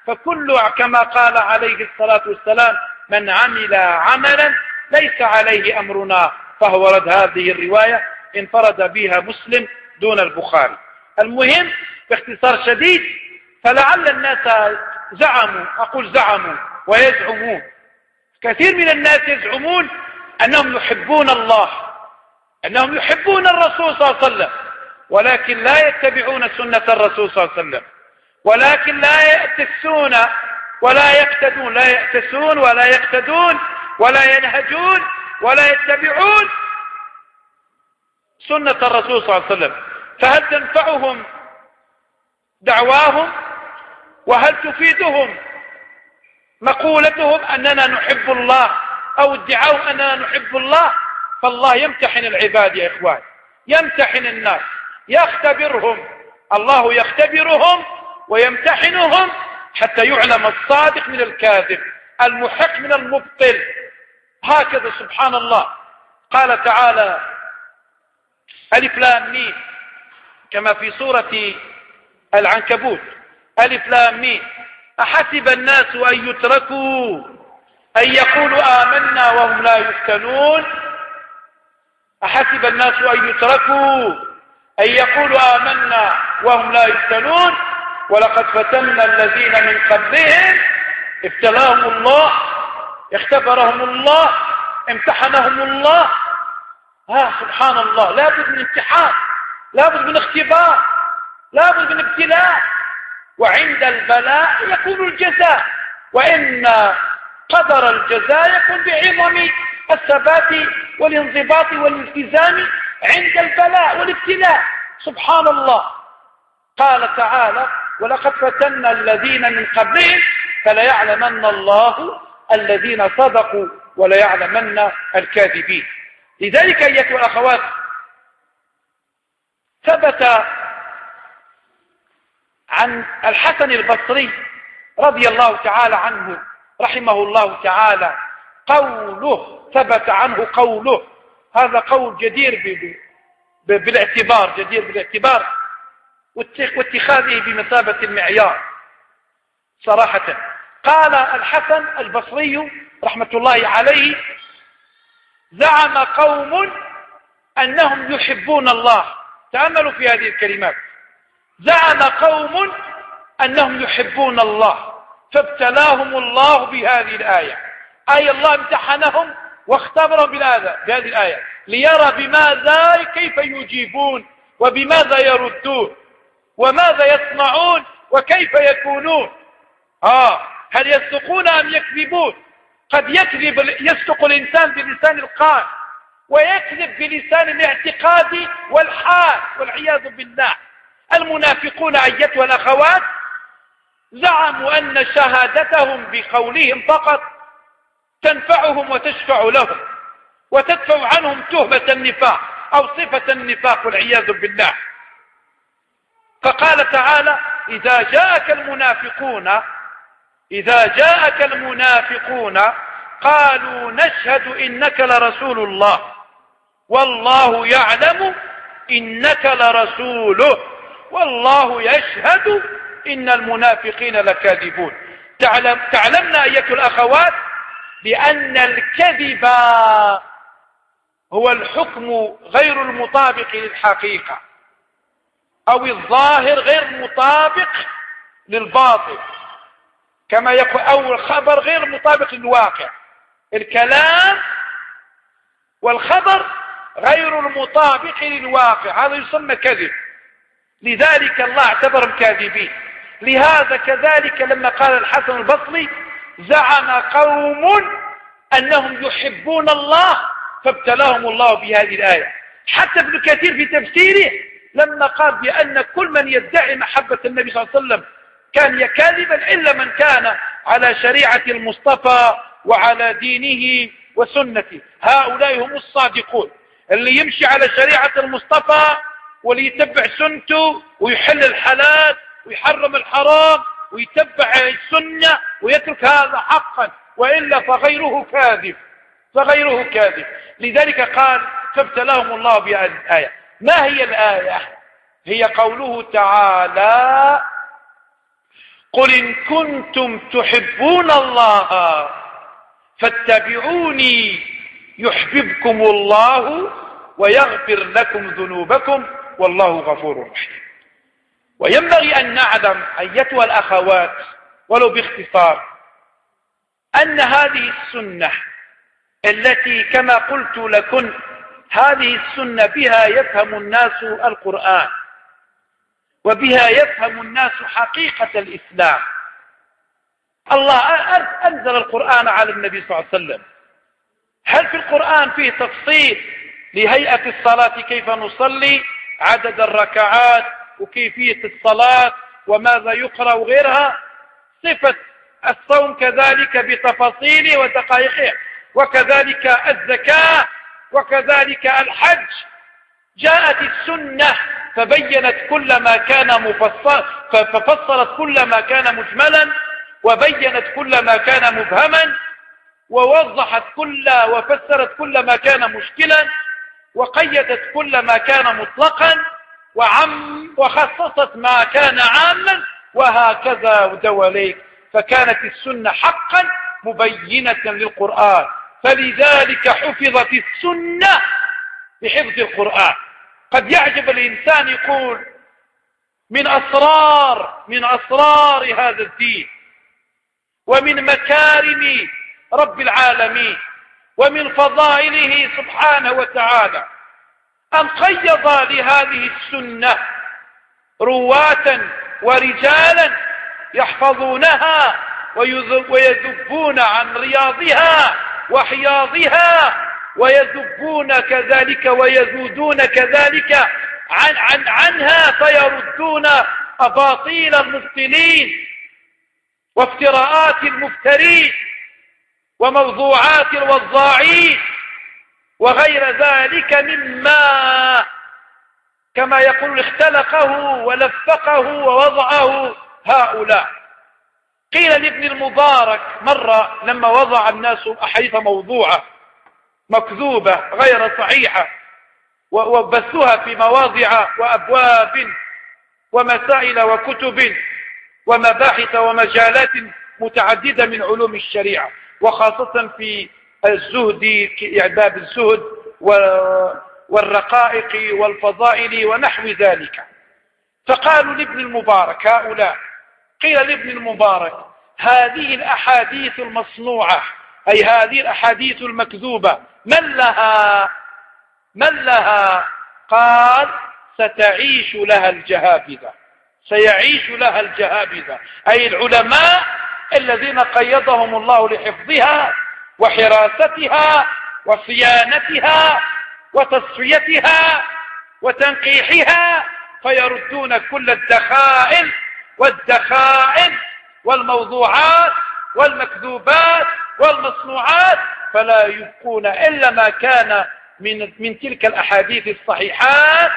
فكل كما قال عليه الصلاة والسلام من عمل عملا ليس عليه أمرنا فهو رد. هذه الرواية انفرد بها مسلم دون البخاري. المهم باختصار شديد، فلعل الناس زعموا، أقول زعموا ويزعمون، كثير من الناس يزعمون أنهم يحبون الله، أنهم يحبون الرسول صلى الله عليه وسلم، ولكن لا يتبعون سنة الرسول صلى الله عليه وسلم، ولكن لا يأتسون ولا يقتدون، لا يأتسون ولا يقتدون ولا ينهجون ولا يتبعون سنة الرسول صلى الله عليه وسلم. فهل تنفعهم دعواهم؟ وهل تفيدهم مقولتهم أننا نحب الله أو ادعاهم أننا نحب الله؟ فالله يمتحن العباد يا إخوان، يمتحن الناس، يختبرهم، الله يختبرهم ويمتحنهم حتى يعلم الصادق من الكاذب، المحق من المبطل. هكذا سبحان الله. قال تعالى ألف لام ميم كما في سورة العنكبوت، ألف لام ميم أحسب الناس أن يتركوا أن يقولوا آمنا وهم لا يفتنون. أحسب الناس أن يتركوا أن يقولوا آمنا وهم لا يفتنون ولقد فتنا الذين من قبلهم ابتلاهم الله، اختبرهم الله، امتحنهم الله. ها سبحان الله، لابد من امتحان، لابد من اختبار، لابد من ابتلاء، وعند البلاء يكون الجزاء، وإن قدر الجزاء يكون بعظم الثبات والانضباط والالتزام عند البلاء والابتلاء. سبحان الله. قال تعالى ولقد فتنا الذين من قبلهم فليعلمن الله الذين صدقوا وليعلمن الكاذبين. لذلك أيها الأخوات ثبت عن الحسن البصري رضي الله تعالى عنه رحمه الله تعالى قوله، ثبت عنه قوله، هذا قول جدير بالاعتبار، جدير بالاعتبار واتخاذه بمثابة المعيار صراحة. قال الحسن البصري رحمة الله عليه زعم قوم أنهم يحبون الله. تأملوا في هذه الكلمات. زعم قوم أنهم يحبون الله فابتلاهم الله بهذه الآية، أي الله امتحنهم واختبرهم بهذه الآية ليرى بماذا كيف يجيبون وبماذا يردون وماذا يصنعون وكيف يكونون. آه هل يصدقون أم يكذبون؟ قد يكذب يصدق الإنسان بلسان القول ويكذب بلسان الاعتقاد والحال والعياذ بالله. المنافقون أيتها الأخوات زعموا أن شهادتهم بقولهم فقط تنفعهم وتشفع لهم وتدفع عنهم تهمة النفاق أو صفة النفاق والعياذ بالله. فقال تعالى إذا جاءك المنافقون إذا جاءك المنافقون قالوا نشهد إنك لرسول الله والله يعلم إنك لرسوله والله يشهد إن المنافقين لكاذبون. تعلم تعلمنا أيها الأخوات بأن الكذب هو الحكم غير المطابق للحقيقة أو الظاهر غير مطابق للباطن، كما يقول أو الخبر غير مطابق للواقع. الكلام والخبر غير المطابق للواقع، هذا يسمى كذب. لذلك الله اعتبرهم كاذبين. لهذا كذلك لما قال الحسن البصري زعم قوم أنهم يحبون الله فابتلاهم الله بهذه الآية. حتى ابن كثير في تفسيره لما قال بأن كل من يدعي محبة النبي صلى الله عليه وسلم كان كاذبا إلا من كان على شريعة المصطفى وعلى دينه وسنته. هؤلاء هم الصادقون، اللي يمشي على شريعة المصطفى واللي يتبع سنته ويحل الحلال ويحرم الحرام ويتبع السنة ويترك هذا حقا، وإلا فغيره كاذب فغيره كاذب. لذلك قال فابتلاهم الله بهذه الآية. ما هي الآية؟ هي قوله تعالى قل إن كنتم تحبون الله فاتبعوني يحببكم الله ويغفر لكم ذنوبكم والله غفور رحيم. وينبغي أن نعلم أيتها الأخوات ولو باختصار أن هذه السنة التي كما قلت لكم هذه السنة بها يفهم الناس القرآن وبها يفهم الناس حقيقة الإسلام. الله أنزل القرآن على النبي صلى الله عليه وسلم. هل في القرآن فيه تفصيل لهيئة الصلاة كيف نصلي، عدد الركعات وكيفية الصلاة وماذا يقرأ وغيرها؟ صفة الصوم كذلك بتفاصيله ودقائقه، وكذلك الزكاة، وكذلك الحج. جاءت السنة فبينت كل ما كان مفصل، ففصلت كل ما كان مجملا، وبينت كل ما كان مبهما، ووضحت كل وفسرت كل ما كان مشكلا، وقيدت كل ما كان مطلقا، وعم وخصصت ما كان عاما، وهكذا ودوليك. فكانت السنة حقا مبينة للقرآن، فلذلك حفظت السنة بحفظ القرآن. قد يعجب الإنسان يقول من أسرار من أسرار هذا الدين ومن مكارم رب العالمين ومن فضائله سبحانه وتعالى أن قيض لهذه السنة رواة ورجالا يحفظونها ويذبون عن رياضها وحياضها، ويذبون كذلك ويزودون كذلك عن عن عنها، فيردون أباطيل المبطلين وافتراءات المفترين وموضوعات الوضاعين وغير ذلك مما كما يقول اختلقه ولفقه ووضعه هؤلاء. قيل لابن المبارك مرة لما وضع الناس أحاديث موضوعة مكذوبة غير صحيحة وبثوها في مواضع وأبواب ومسائل وكتب ومباحث ومجالات متعددة من علوم الشريعة، وخاصة في الزهد، باب الزهد والرقائق والفضائل ونحو ذلك. فقالوا لابن المبارك هؤلاء، قيل لابن المبارك هذه الأحاديث المصنوعة أي هذه الأحاديث المكذوبة من لها من لها؟ قال ستعيش لها الجهابذة، سيعيش لها الجهابذة، أي العلماء الذين قيضهم الله لحفظها وحراستها وصيانتها وتصفيتها وتنقيحها، فيردون كل الدخائل والدخائل والموضوعات والمكذوبات والمصنوعات، فلا يبقون إلا ما كان من من تلك الأحاديث الصحيحات،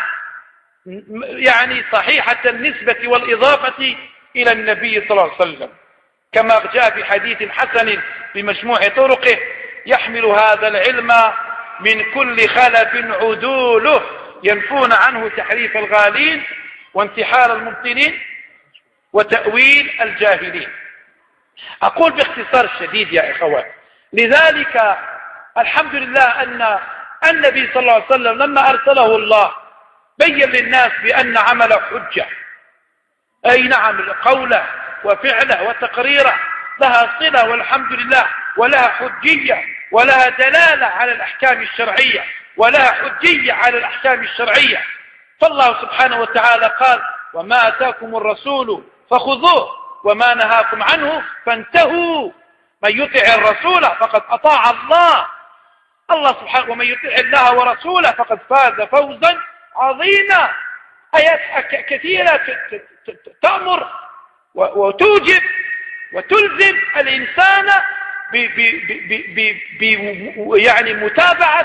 يعني صحيحة النسبة والإضافة إلى النبي صلى الله عليه وسلم، كما جاء في حديث حسن بمجموع طرقه: يحمل هذا العلم من كل خلف عدوله ينفون عنه تحريف الغالين وانتحار المبطلين وتأويل الجاهلين. أقول باختصار شديد يا إخوات، لذلك الحمد لله أن النبي صلى الله عليه وسلم لما أرسله الله بين للناس بأن عمله حجة، أي نعم قوله وفعله وتقريره لها صلة والحمد لله، ولها حجية ولها دلالة على الأحكام الشرعية ولها حجية على الأحكام الشرعية. فالله سبحانه وتعالى قال: وما أتاكم الرسول فخذوه وما نهاكم عنه فانتهوا، من يطع الرسول فقد أطاع الله الله سبحانه، ومن يطع الله ورسوله فقد فاز فوزا عظيما. آيات كثيرة تأمر وتوجب وتلزم الإنسان ب ب ب يعني متابعة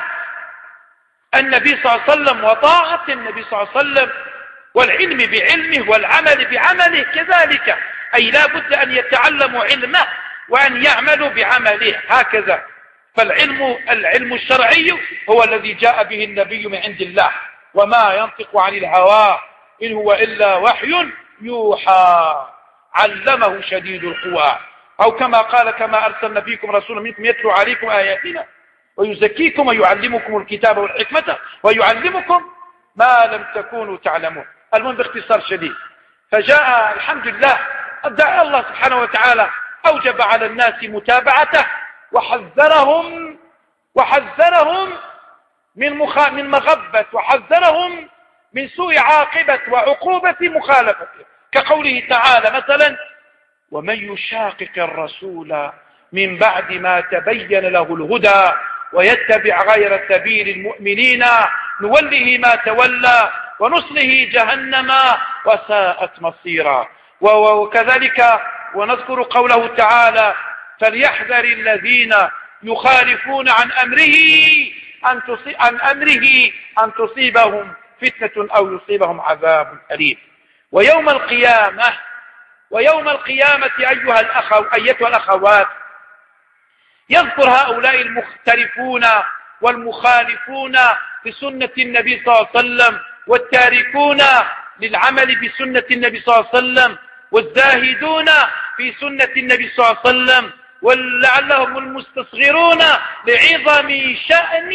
النبي صلى الله عليه وسلم وطاعة النبي صلى الله عليه وسلم، والعلم بعلمه والعمل بعمله كذلك، أي لا بد أن يتعلموا علمه وأن يعملوا بعمله هكذا. فالعلم العلم الشرعي هو الذي جاء به النبي من عند الله، وما ينطق عن الهوى إن هو إلا وحي يوحى. علمه شديد القوى، أو كما قال كما أرسلنا فيكم رسولا منكم يتلو عليكم آياتنا ويزكيكم ويعلمكم الكتاب والحكمة ويعلمكم ما لم تكونوا تعلمون. المهم باختصار شديد، فجاء الحمد لله أدعى الله سبحانه وتعالى أوجب على الناس متابعته وحذرهم وحذرهم من مخ... من مغبة وحذرهم من سوء عاقبة وعقوبة مخالفته، كقوله تعالى مثلا: ومن يشاقق الرسول من بعد ما تبين له الهدى ويتبع غير سبيل المؤمنين نوله ما تولى ونصله جهنم وساءت مصيرا. وكذلك ونذكر قوله تعالى: فليحذر الذين يخالفون عن أمره أن تصيب عن أمره أن تصيبهم فتنة أو يصيبهم عذاب أليم. ويوم القيامة ويوم القيامة أيها الأخو أيتها الأخوات، يذكر هؤلاء المختلفون والمخالفون لسنة النبي صلى الله عليه وسلم والتاركون للعمل بسنة النبي صلى الله عليه وسلم والزاهدون في سنة النبي صلى الله عليه وسلم، ولعلهم المستصغرون لعظم شأن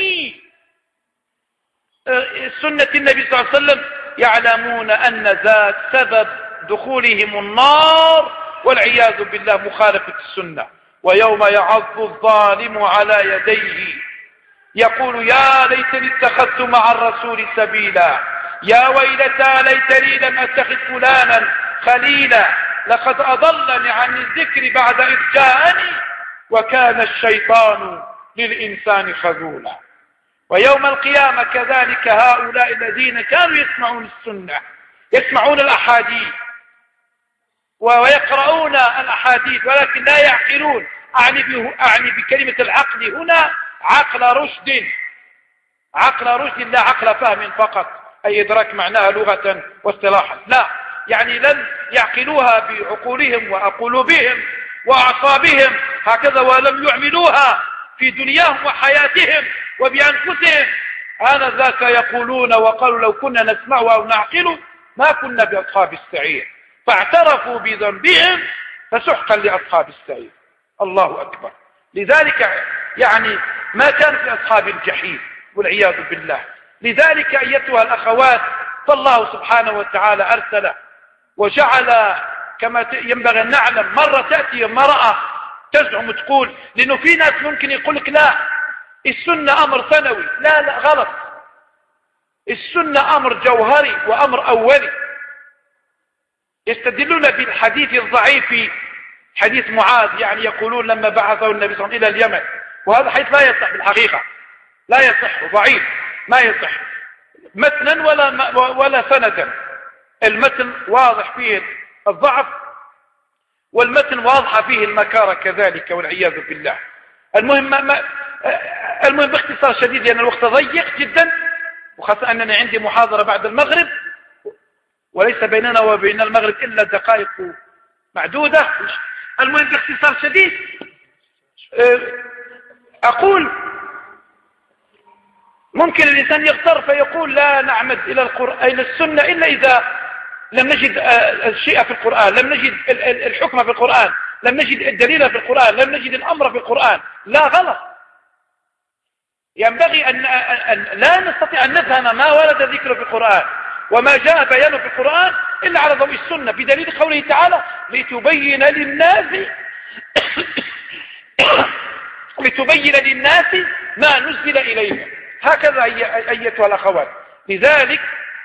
سنة النبي صلى الله عليه وسلم يعلمون أن ذات سبب دخولهم النار والعياذ بالله مخالفة السنة. ويوم يعض الظالم على يديه يقول: يا ليتني اتخذت مع الرسول سبيلا، يا ويلتى ليتني لم اتخذ فلانا خليلا، لقد أضلني عن الذكر بعد إذ جاءني وكان الشيطان للإنسان خذولا. ويوم القيامة كذلك هؤلاء الذين كانوا يسمعون السنة يسمعون الأحاديث ويقرؤون الأحاديث ولكن لا يعقلون، أعني, أعني بكلمة العقل هنا عقل رشد، عقل رشد لا عقل فهم فقط أي إدراك معناها لغة واصطلاحا، لا، يعني لم يعقلوها بعقولهم وقلوبهم وأعصابهم هكذا، ولم يعملوها في دنياهم وحياتهم وبأنفسهم. آنذاك يقولون وقالوا: لو كنا نسمع أو نعقل ما كنا بأصحاب السعير، فاعترفوا بذنبهم فسحقا لأصحاب السعير. الله أكبر. لذلك يعني ما كان في أصحاب الجحيم والعياذ بالله. لذلك أيتها الأخوات، فالله سبحانه وتعالى أرسل وجعل كما ينبغي أن نعلم. مرة تأتي امرأة تزعم تقول، لأنه في ناس ممكن يقول لك لا السنة أمر ثانوي، لا لا غلط، السنة أمر جوهري وأمر أولي. يستدلون بالحديث الضعيف حديث معاذ، يعني يقولون لما بعثه النبي صلى الله عليه وسلم إلى اليمن، وهذا حديث لا يصح بالحقيقة، لا يصح، ضعيف ما يصح متنا ولا ولا سندا. المتن واضح فيه الضعف والمتن واضحة فيه المكارة كذلك والعياذ بالله. المهم ما المهم باختصار شديد لأن الوقت ضيق جدا، وخاصة أنني عندي محاضرة بعد المغرب وليس بيننا وبين المغرب إلا دقائق معدودة. المهم باختصار شديد أقول ممكن الإنسان يغتر فيقول لا نعمد إلى القرآن إلى السنة إلا إذا لم نجد الشيء في القرآن، لم نجد الحكم في القرآن، لم نجد الدليل في القرآن، لم نجد الأمر في القرآن. لا، غلط. ينبغي أن لا نستطيع أن نفهم ما ورد ذكره في القرآن وما جاء بيانه في القرآن إلا على ضوء السنة، بدليل قوله تعالى: لتبين للناس لتبين للناس ما نزل إليهم. هكذا أيتها الأخوات. لذلك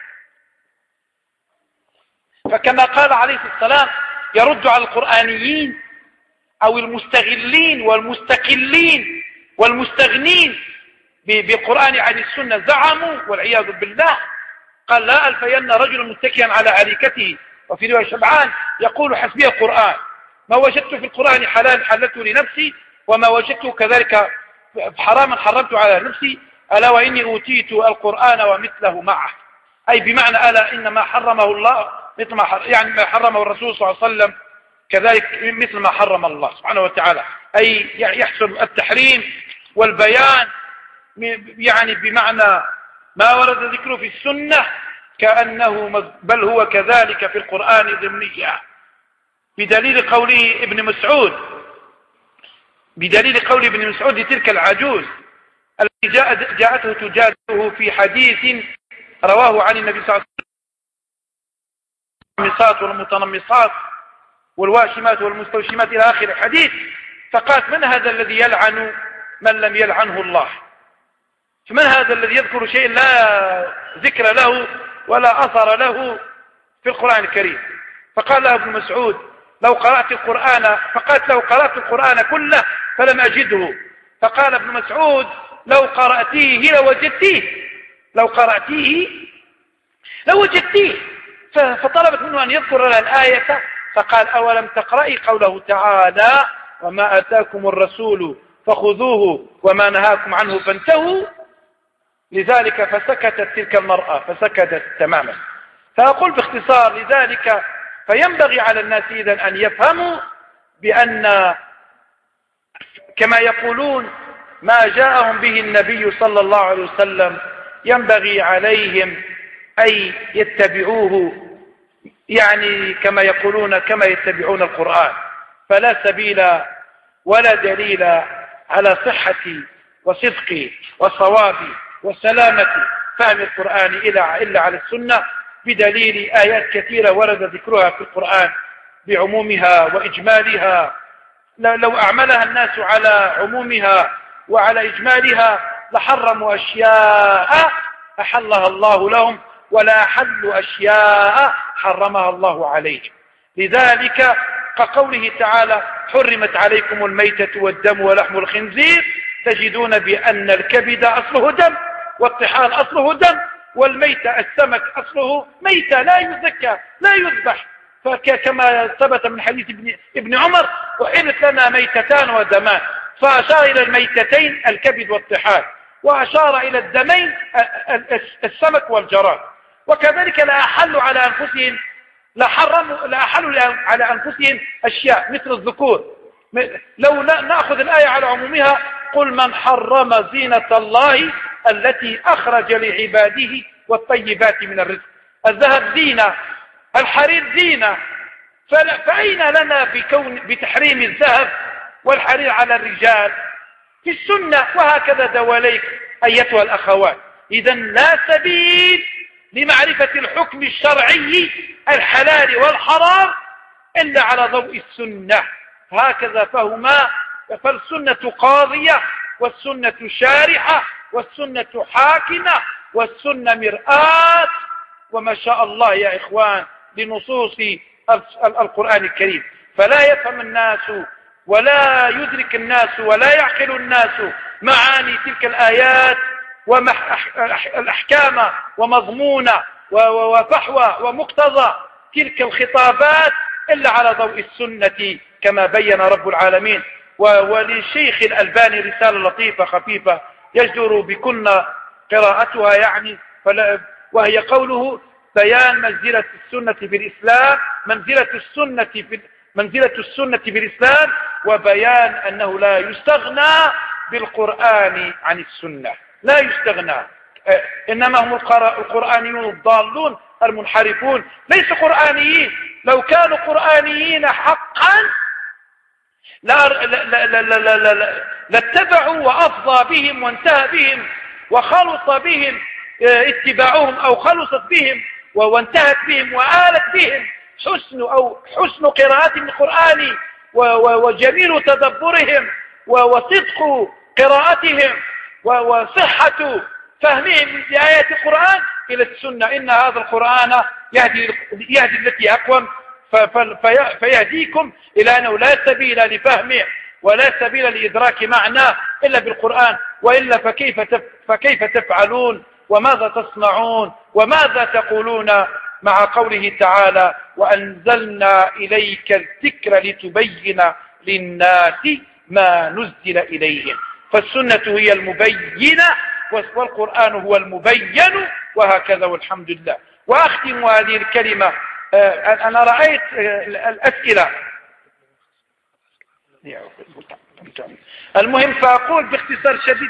فكما قال عليه السلام يرد على القرآنيين أو المستغلين والمستقلين والمستغنين بالقرآن عن السنة، زعموا والعياذ بالله. قال: لا ألفين رجل متكئا على أريكته، وفي رواية شبعان يقول: حسبي القرآن، ما وجدت في القرآن حلال حلته لنفسي وما وجدته كذلك حراما حرمته على نفسي، ألا وإني أوتيت القرآن ومثله معه، أي بمعنى ألا إن ما حرمه الله مثل ما حر... يعني ما حرمه الرسول صلى الله عليه وسلم كذلك مثل ما حرم الله سبحانه وتعالى، أي يحصل التحريم والبيان يعني بمعنى ما ورد ذكره في السنة كأنه بل هو كذلك في القرآن ضمنيا. بدليل قوله ابن مسعود بدليل قول ابن مسعود لتلك العجوز التي جاءت جاءته تجادله في حديث رواه عن النبي صلى الله عليه وسلم: المنمصات والمتنمصات والواشمات والمستوشمات إلى آخر الحديث. فقالت: من هذا الذي يلعن من لم يلعنه الله؟ فمن هذا الذي يذكر شيء لا ذكر له ولا أثر له في القرآن الكريم؟ فقال له ابن مسعود: لو قرأت القرآن فقالت له: قرأت القرآن كله فلم أجده. فقال ابن مسعود: لو قرأتيه لوجدتيه لو قرأتيه لوجدتيه فطلبت منه أن يذكر لها الآية، فقال: أولم تقرأي قوله تعالى: وما أتاكم الرسول فخذوه وما نهاكم عنه فانتهوا؟ لذلك فسكتت تلك المرأة، فسكتت تماما. فأقول باختصار: لذلك فينبغي على الناس إذن أن يفهموا بأن كما يقولون ما جاءهم به النبي صلى الله عليه وسلم ينبغي عليهم أن يتبعوه، يعني كما يقولون كما يتبعون القرآن. فلا سبيل ولا دليل على صحة وصدق وصواب وسلامة فهم القرآن إلا على السنة، بدليل آيات كثيرة ورد ذكرها في القرآن بعمومها وإجمالها. لو أعملها الناس على عمومها وعلى إجمالها لحرموا أشياء أحلها الله لهم، ولا أحلوا أشياء حرمها الله عليهم. لذلك كقوله تعالى: حرمت عليكم الميتة والدم ولحم الخنزير، تجدون بأن الكبد أصله دم، والطحال أصله دم، والميتة السمك أصله ميتة لا يزكى لا يذبح. فكما ثبت من حديث ابن عمر: وحلت لنا ميتتان ودمان، فأشار إلى الميتتين الكبد والطحال، وأشار إلى الدمين السمك والجراد. وكذلك لا أحلوا على أنفسهم لا حرموا لا أحلوا على أنفسهم أشياء مثل الذكور. لو نأخذ الآية على عمومها: قل من حرم زينة الله التي أخرج لعباده والطيبات من الرزق. الذهب زينة، الحرير زينة، فأين لنا بكون بتحريم الذهب والحرير على الرجال في السنة؟ وهكذا دواليك أيتها الأخوات. إذن لا سبيل لمعرفة الحكم الشرعي الحلال والحرام إلا على ضوء السنة. هكذا فهما، فالسنة قاضية، والسنة شارحة، والسنة حاكمة، والسنة مرآة. وما شاء الله يا إخوان لنصوص القرآن الكريم. فلا يفهم الناس ولا يدرك الناس ولا يعقل الناس معاني تلك الآيات والأحكام ومضمون وفحوى ومقتضى تلك الخطابات إلا على ضوء السنة كما بين رب العالمين. وللشيخ الألباني رسالة لطيفة خفيفة يجدر بكن قراءتها، يعني وهي قوله: بيان منزلة السنة في الإسلام منزلة السنة في منزلة السنة في الإسلام، وبيان أنه لا يستغنى بالقرآن عن السنة، لا يستغنى. إنما هم القرآنيون الضالون المنحرفون، ليس قرآنيين. لو كانوا قرآنيين حقا لاتبعوا وأفضى بهم وانتهى بهم وخلص بهم اتباعهم، أو خلصت بهم وانتهت بهم وآلت بهم حسن أو حسن قراءتهم القرآن وجميل تدبرهم وصدق قراءتهم وصحة فهمهم لآيات القرآن إلى السنة. إن هذا القرآن يهدي, يهدي التي أقوم فيهديكم إلى أنه لا سبيل لفهمه ولا سبيل لإدراك معناه إلا بالقرآن، وإلا فكيف فكيف تفعلون وماذا تصنعون وماذا تقولون مع قوله تعالى: وأنزلنا إليك الذكر لتبين للناس ما نزل إليهم. فالسنة هي المبينة والقرآن هو المبين، وهكذا والحمد لله. وأختم هذه الكلمة، أنا رأيت الأسئلة، المهم فأقول باختصار شديد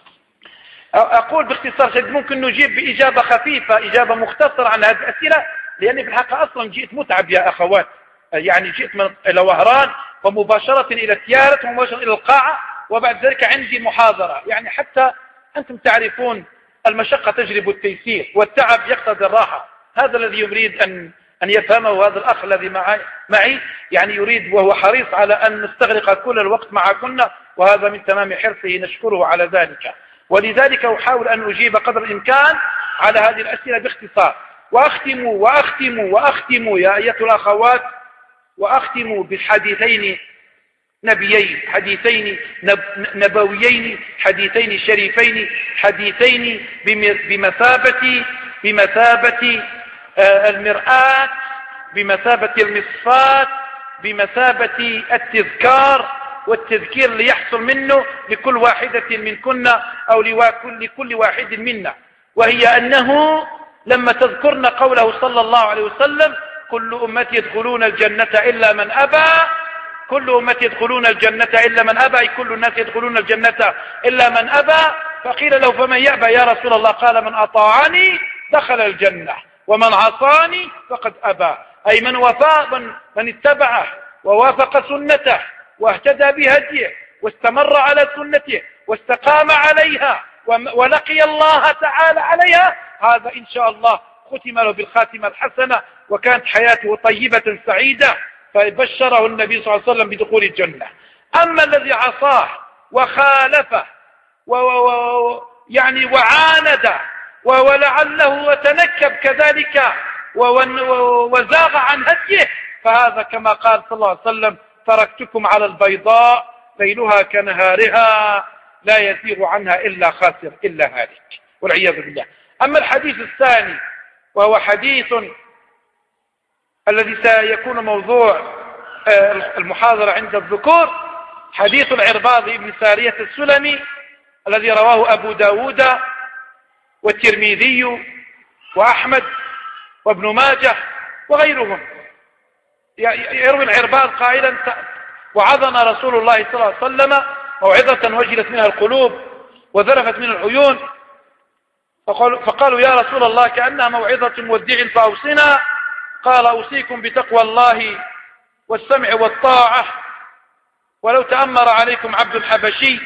أقول باختصار شديد ممكن نجيب بإجابة خفيفة، إجابة مختصرة عن هذه الأسئلة، لأني في الحقيقة أصلا جئت متعب يا أخوات، يعني جئت من إلى وهران ومباشرة إلى تيارت ومباشرة إلى القاعة، وبعد ذلك عندي محاضرة. يعني حتى أنتم تعرفون المشقة تجلب التيسير والتعب يقتضي الراحة. هذا الذي يريد أن أن يفهمه هذا الأخ الذي معي, معي يعني يريد وهو حريص على أن نستغرق كل الوقت معكن، وهذا من تمام حرصه، نشكره على ذلك. ولذلك أحاول أن أجيب قدر الإمكان على هذه الأسئلة باختصار. وأختم وأختم وأختم يا أيتها الأخوات، وأختم بالحديثين نبيين، حديثين نبويين، حديثين شريفين، حديثين بمثابة بمثابة المرآة، بمثابة المصفاة، بمثابة التذكار والتذكير ليحصل منه لكل واحدة منكن أو لكل واحد منا، وهي أنه لما تذكرن قوله صلى الله عليه وسلم: كل أمتي يدخلون الجنة إلا من أبى، كل أمتي يدخلون الجنة إلا من أبى، أي كل الناس يدخلون الجنة إلا من أبى. فقيل له: فمن يأبى يا رسول الله؟ قال: من أطاعني دخل الجنة ومن عصاني فقد أبى، أي من وفى من, من اتبعه ووافق سنته واهتدى بهديه واستمر على سنته واستقام عليها ولقي الله تعالى عليها، هذا إن شاء الله ختم له بالخاتمة الحسنة وكانت حياته طيبة سعيدة، فبشره النبي صلى الله عليه وسلم بدخول الجنة. أما الذي عصاه وخالفه و و يعني وعاند ولعله وتنكب كذلك وزاغ عن هديه، فهذا كما قال صلى الله عليه وسلم: تركتكم على البيضاء ليلها كنهارها لا يزيغ عنها إلا خاسر إلا هالك، والعياذ بالله. أما الحديث الثاني وهو حديث الذي سيكون موضوع المحاضرة عند الذكور، حديث العرباض بن سارية السلمي الذي رواه أبو داود والترمذي وأحمد وابن ماجه وغيرهم. يروي العرباض قائلا: وعظنا رسول الله صلى الله عليه وسلم موعظة وجلت منها القلوب وذرفت من العيون، فقالوا, فقالوا يا رسول الله كأنها موعظة مودع فأوصنا. قال: أوصيكم بتقوى الله والسمع والطاعة، ولو تأمر عليكم عبد الحبشي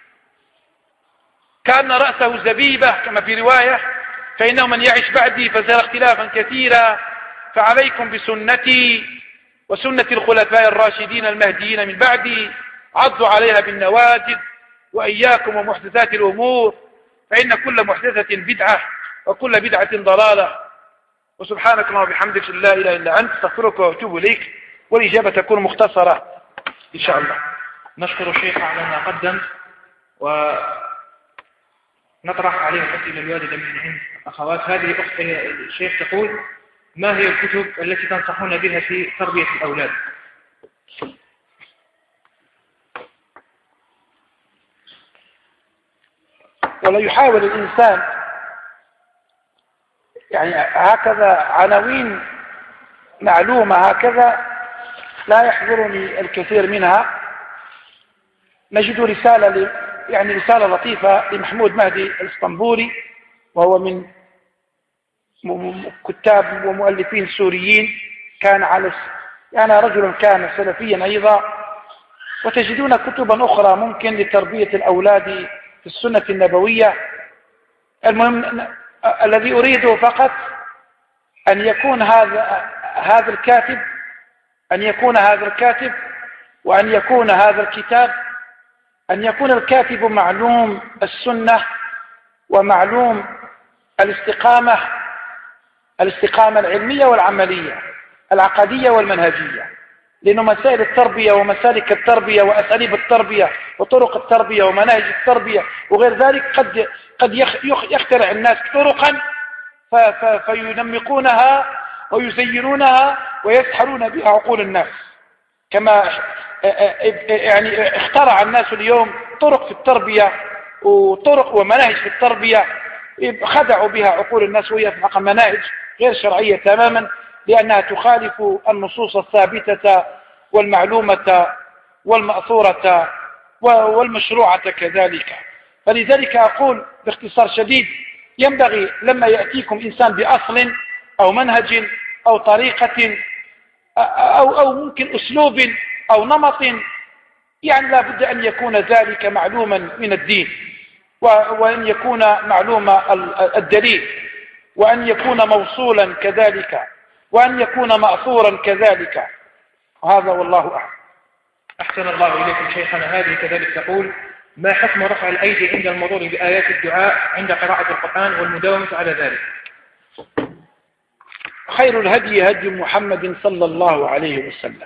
كأن رأسه زبيبة كما في رواية، فإنه من يعش بعدي فسيرى اختلافا كثيرا، فعليكم بسنتي وسنة الخلفاء الراشدين المهديين من بعدي، عضوا عليها بالنواجذ، وإياكم ومحدثات الأمور، فإن كل محدثة بدعة وكل بدعة ضلالة. وسبحانك اللهم وبحمدك لا إله إلا أنت، استغفرك وأتوب إليك. والإجابة تكون مختصرة إن شاء الله. نشكر الشيخ على ما قدم، ونطرح عليه الأسئلة الواردة من عند الأخوات. هذه الأخت الشيخ تقول: ما هي الكتب التي تنصحون بها في تربية الأولاد؟ ولا يحاول الإنسان يعني هكذا عناوين معلومة هكذا لا يحضرني الكثير منها. نجد رسالة يعني رسالة لطيفة لمحمود مهدي الاسطنبولي، وهو من كتاب ومؤلفين سوريين، كان على يعني رجل كان سلفيا أيضا. وتجدون كتبا أخرى ممكن لتربية الأولاد في السنة النبوية. المهم الذي أريده فقط أن يكون هذا هذا الكاتب أن يكون هذا الكاتب وأن يكون هذا الكتاب أن يكون الكاتب معلوم السنة ومعلوم الاستقامة الاستقامة العلمية والعملية، العقدية والمنهجية، لأنه مسائل التربية ومسالك التربية وأساليب التربية وطرق التربية ومناهج التربية وغير ذلك قد قد يخترع الناس طرقا فينمقونها ويزينونها ويسحرون بها عقول الناس، كما يعني اخترع الناس اليوم طرق في التربية وطرق ومناهج في التربية خدعوا بها عقول الناس، وهي في الحقيقة مناهج غير شرعية تماما، لأنها تخالف النصوص الثابتة والمعلومة والمأثورة والمشروعة كذلك. فلذلك أقول باختصار شديد: ينبغي لما يأتيكم إنسان بأصل أو منهج أو طريقة أو, أو ممكن أسلوب أو نمط، يعني لا بد أن يكون ذلك معلوما من الدين، وأن يكون معلوم الدليل، وأن يكون موصولا كذلك، وأن يكون مأثورا كذلك. هذا والله أعلم. أحسن الله إليكم شيخنا. هذه كذلك تقول: ما حكم رفع الأيدي عند المرور بآيات الدعاء عند قراءة القرآن والمداومة على ذلك؟ خير الهدي هدي محمد صلى الله عليه وسلم،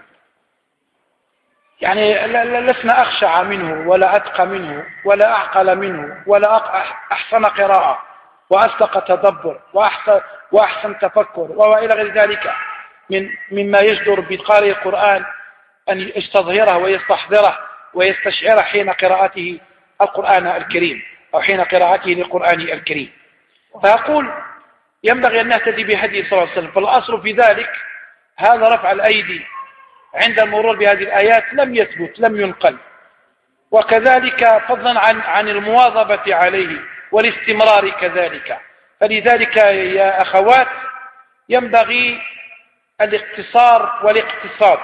يعني لسنا أخشع منه ولا أتقى منه ولا أعقل منه ولا أحسن قراءة وأصدق تدبر وأحسن, وأحسن تفكر وإلى غير ذلك من مما يجدر بقارئ القرآن أن يستظهره ويستحضره ويستشعر حين قراءته القرآن الكريم أو حين قراءته للقرآن الكريم. فأقول ينبغي أن نهتدي بهدي صلى الله عليه وسلم. فالأصل في ذلك هذا رفع الأيدي عند المرور بهذه الآيات لم يثبت، لم ينقل. وكذلك فضلا عن عن المواظبة عليه والاستمرار كذلك. فلذلك يا أخوات ينبغي الاقتصار والاقتصاد.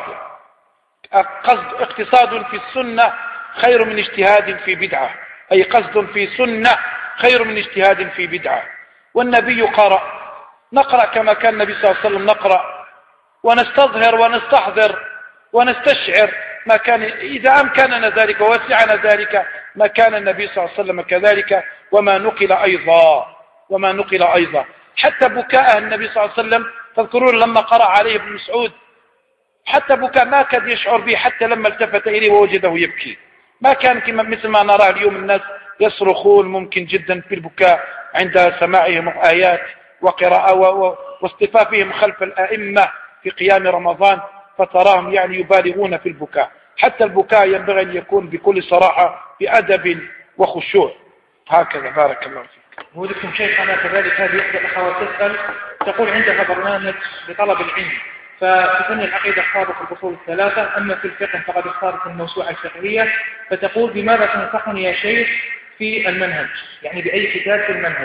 قصد اقتصاد في السنة خير من اجتهاد في بدعة، أي قصد في سنة خير من اجتهاد في بدعة. والنبي قرأ، نقرأ كما كان النبي صلى الله عليه وسلم نقرأ، ونستظهر ونستحضر ونستشعر ما كان إذا أمكننا ذلك ووسعنا ذلك ما كان النبي صلى الله عليه وسلم كذلك. وما نقل أيضا وما نقل أيضا حتى بكاء النبي صلى الله عليه وسلم، تذكرون لما قرأ عليه ابن مسعود حتى بكاء ما كان يشعر به، حتى لما التفت إليه ووجده يبكي. ما كان كما مثل ما نراه اليوم الناس يصرخون ممكن جدا في البكاء عند سماعهم آيات وقراءة واصطفافهم خلف الأئمة في قيام رمضان، فتراهم يعني يبالغون في البكاء. حتى البكاء ينبغي أن يكون بكل صراحة بأدب وخشوع. هكذا. بارك الله فيك. ودكم شيخنا كذلك هذه إحدى الأخوات تسأل، تقول عندها برنامج لطلب العلم، ففي فن العقيدة اختارت الفصول الثلاثة، أما في الفقه فقد اختارت الموسوعة الفقهية. فتقول: بماذا تنصحني يا شيخ في المنهج؟ يعني بأي كتاب في المنهج؟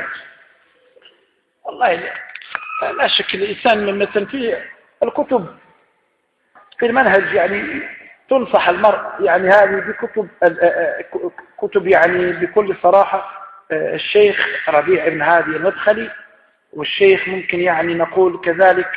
والله لا, لا شك الإنسان مثلا في الكتب في المنهج يعني تنصح المرء يعني هذه بكتب كتب يعني بكل صراحة الشيخ ربيع بن هادي المدخلي، والشيخ ممكن يعني نقول كذلك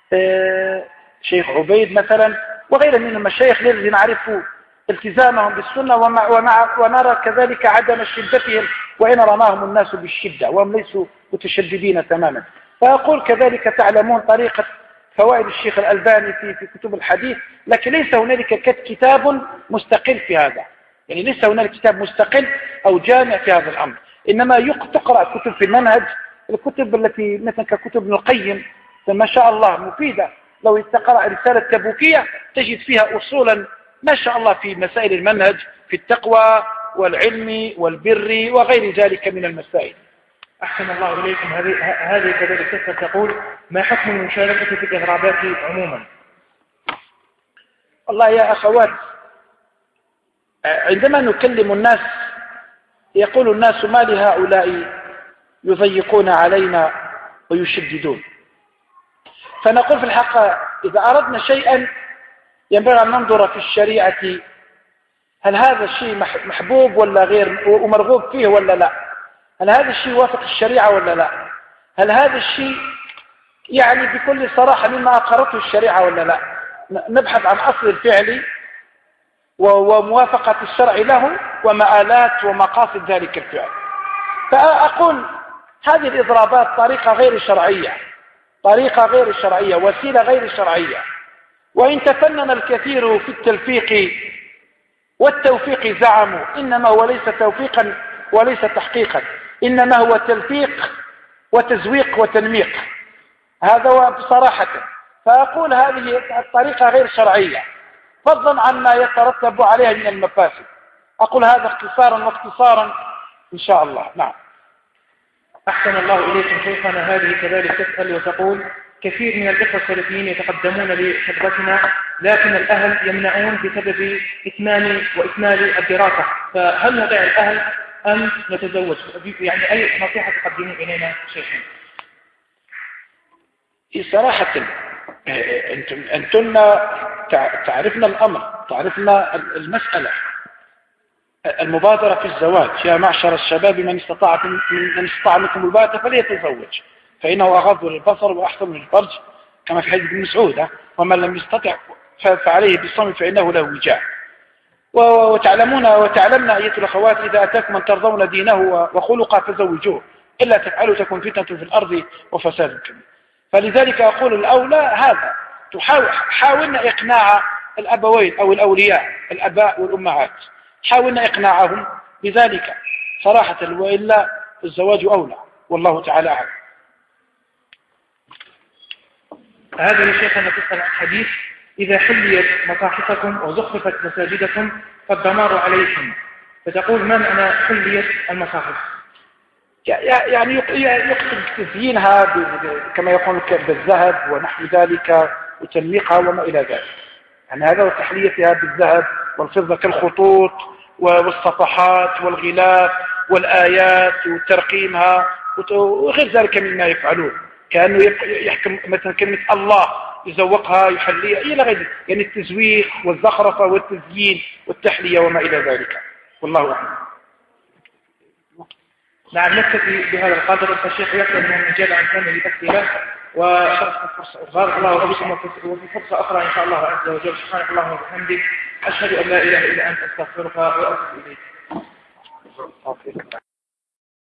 شيخ عبيد مثلا وغيره من المشايخ الذين نعرف التزامهم بالسنة ومع ومع ونرى كذلك عدم شدتهم وإن رماهم الناس بالشدة وهم ليسوا متشددين تماما. فأقول كذلك تعلمون طريقة فوائد الشيخ الألباني في في كتب الحديث، لكن ليس هنالك كتاب مستقل في هذا، يعني ليس هنالك كتاب مستقل أو جامع في هذا الأمر، إنما تقرأ كتب في المنهج، الكتب التي مثلا ككتب ابن القيم ما شاء الله مفيدة. لو تقرأ رسالة تبوكية تجد فيها أصولا ما شاء الله في مسائل المنهج في التقوى والعلم والبر وغير ذلك من المسائل. أحسن الله إليكم. هذه كذلك تسأل تقول: ما حكم المشاركة في الإضرابات عموما؟ والله يا أخوات عندما نكلم الناس يقول الناس: ما لهؤلاء يضيقون علينا ويشددون. فنقول في الحق إذا أردنا شيئا ينبغي أن ننظر في الشريعة هل هذا الشيء محبوب ولا غير ومرغوب فيه ولا لا، هل هذا الشيء وافق الشريعة ولا لا، هل هذا الشيء يعني بكل صراحة مما أقرته الشريعة ولا لا. نبحث عن أصل الفعل وموافقة الشرع له ومآلات ومقاصد ذلك الفعل. فأقول هذه الإضرابات طريقة غير شرعية، طريقة غير شرعية، وسيلة غير شرعية. وإن تفنن الكثير في التلفيق والتوفيق زعموا إنما هو ليس توفيقا وليس تحقيقا، إنما هو تلفيق وتزويق وتنميق. هذا بصراحة. فأقول هذه الطريقة غير شرعية فضلا عما يترتب عليها من المفاسد. أقول هذا اختصارا واختصارا إن شاء الله. نعم. أحسن الله إليكم شيخنا. هذه كذلك تسأل وتقول: كثير من الإخوة السلفيين يتقدمون لخدمتنا لكن الأهل يمنعون بسبب إتمام وإكمال الدراسة، فهل نطيع الأهل أم نتزوج؟ يعني أي نصيحة تقدمون إلينا شيخنا؟ صراحة أنتم أنتن تعرفن الأمر، تعرفن المسألة. المبادرة في الزواج يا معشر الشباب من استطاع من استطاع منكم الباءة فليتزوج فإنه أغض للبصر وأحسن للفرج كما في حديث ابن مسعود، ومن لم يستطع فعليه بالصوم فإنه له وجاء. وتعلمون وتعلمنا أيها الأخوات إذا أتاكم من ترضون دينه وخلقه فزوجوه، إلا تفعلوا تكون فتنة في الأرض وفساد كبير. فلذلك أقول الأولى هذا، حاولنا إقناع الأبوين أو الأولياء الأباء والأمهات، حاولنا إقناعهم بذلك صراحة، وإلا الزواج أولى والله تعالى أعلم. هذا يا شيخنا تسأل عن حديث إذا حليت مصاحفكم وزخرفت مساجدكم فالدمار عليكم، فتقول ما معنى حليت المصاحف؟ يعني يقصد تزيينها كما يقول بالذهب ونحو ذلك وتنميقها وما إلى ذلك، يعني هذا وتحليتها بالذهب والفضة كالخطوط والصفحات والغلاف والآيات وترقيمها وغير ذلك مما يفعلون، كأنه يحكم مثلا كلمة الله يزوقها يحليها إلى غير، يعني التزويق والزخرفة والتزيين والتحلية وما إلى ذلك والله أعلم. نعم، نكتفي بهذا القدر. فالشيخ يسأل من المجال عن كامل تفسيره وبارك الله فيكم، وفي فرصة أخرى إن شاء الله عز وجل. سبحانك اللهم وبحمدك، أشهد أن لا إله إلا أنت، أستغفرك وأتوب إليك.